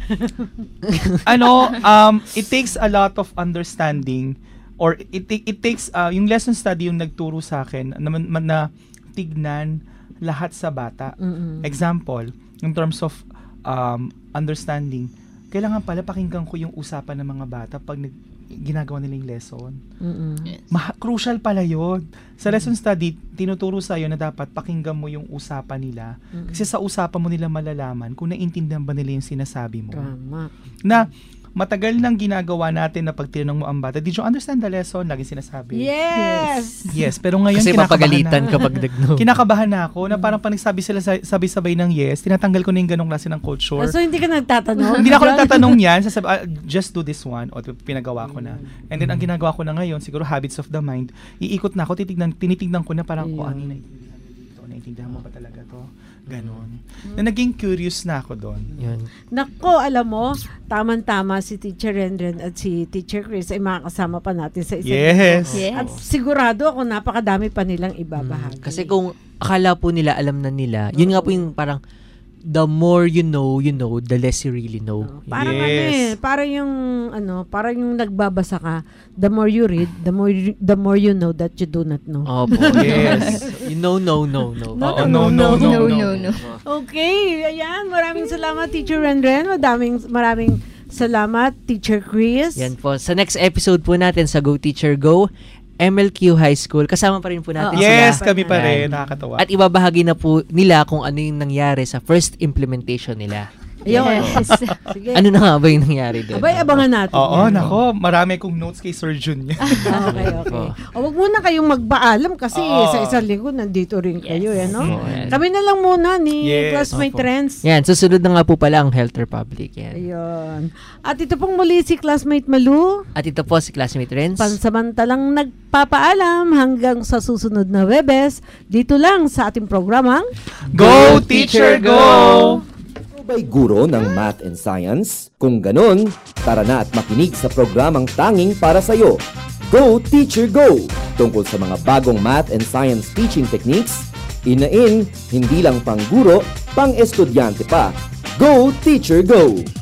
ano, um, it takes a lot of understanding or it it, it takes, uh, yung lesson study yung nagturo sa akin na, na, na tignan lahat sa bata. Mm-mm. Example, in terms of um, understanding, kailangan pala pakinggan ko yung usapan ng mga bata pag nag, ginagawa nila yung lesson. Mm-mm. Ma- crucial pala yun. Sa lesson study, tinuturo sa'yo na dapat pakinggan mo yung usapan nila. Mm-mm. Kasi sa usapan mo nila malalaman kung naintindihan ba nila yung sinasabi mo. Tama. Na matagal nang ginagawa natin na pag tinanong mo ang bata, did you understand the lesson? Lagi sinasabi. Yes! Yes, pero ngayon Kasi kinakabahan mapagalitan na. kapag nagno. Kinakabahan na ako na parang pag nagsabi sila sa- sabay-sabay ng yes, tinatanggal ko na yung ganong klase ng culture. So, hindi ka nagtatanong? Hindi na ako nagtatanong yan. Sasabi, ah, just do this one. O, pinagawa ko na. And then, ang ginagawa ko na ngayon, siguro habits of the mind, iikot na ako, titignan, tinitignan ko na parang, oh, ano yung naiintindihan dito? Naintindihan mo ba talaga to? Ganon. Na naging curious na ako doon. Yan. Nako, alam mo, tamang-tama si Teacher Renren at si Teacher Chris ay makakasama pa natin sa isang Yes. linggo. At sigurado ako napakadami pa nilang ibabahagi. Kasi kung akala po nila alam na nila, yun nga po yung parang the more you know, you know, the less you really know. Parang ano eh, parang yung ano, parang yung nagbabasa ka, the more you read, the more you, the more you know that you do not know. Opo. Yes. You know, no, no, no. No, Oo, no, no, no, no, no. Okay, ayan, maraming salamat Teacher Renren, maraming maraming salamat Teacher Chris. Yan po. Sa next episode po natin sa Go Teacher Go, M L Q High School, kasama pa rin po natin Oo. sila. Yes, kami pa rin. Yan. Nakakatawa. At ibabahagi na po nila kung ano yung nangyari sa first implementation nila. Ayun. Yes. Sige. Ano na nga ba yung nangyari doon? Abay, abangan natin. Oo, yan. nako. Marami kong notes kay Sir Jun. Okay, okay. O, wag muna kayong magpaalam kasi Oo. sa isang linggo nandito rin kayo, Yes. eh, no? Oo, yan. Kami na lang muna ni Yes. Classmate Opo. Trends. Yan, susunod na nga po pala ang Health Republic. Yan. Ayun. At ito pong muli si Classmate Malu, At ito po si Classmate Renz. pansamantalang nagpapaalam hanggang sa susunod na Webes, dito lang sa ating programang Go, Teacher, Go! Ba'y guro ng Math and Science? Kung ganon, tara na at makinig sa programang tanging para sa'yo. Go Teacher Go! Tungkol sa mga bagong Math and Science teaching techniques, inain, hindi lang pang guro, pang estudyante pa. Go Teacher Go!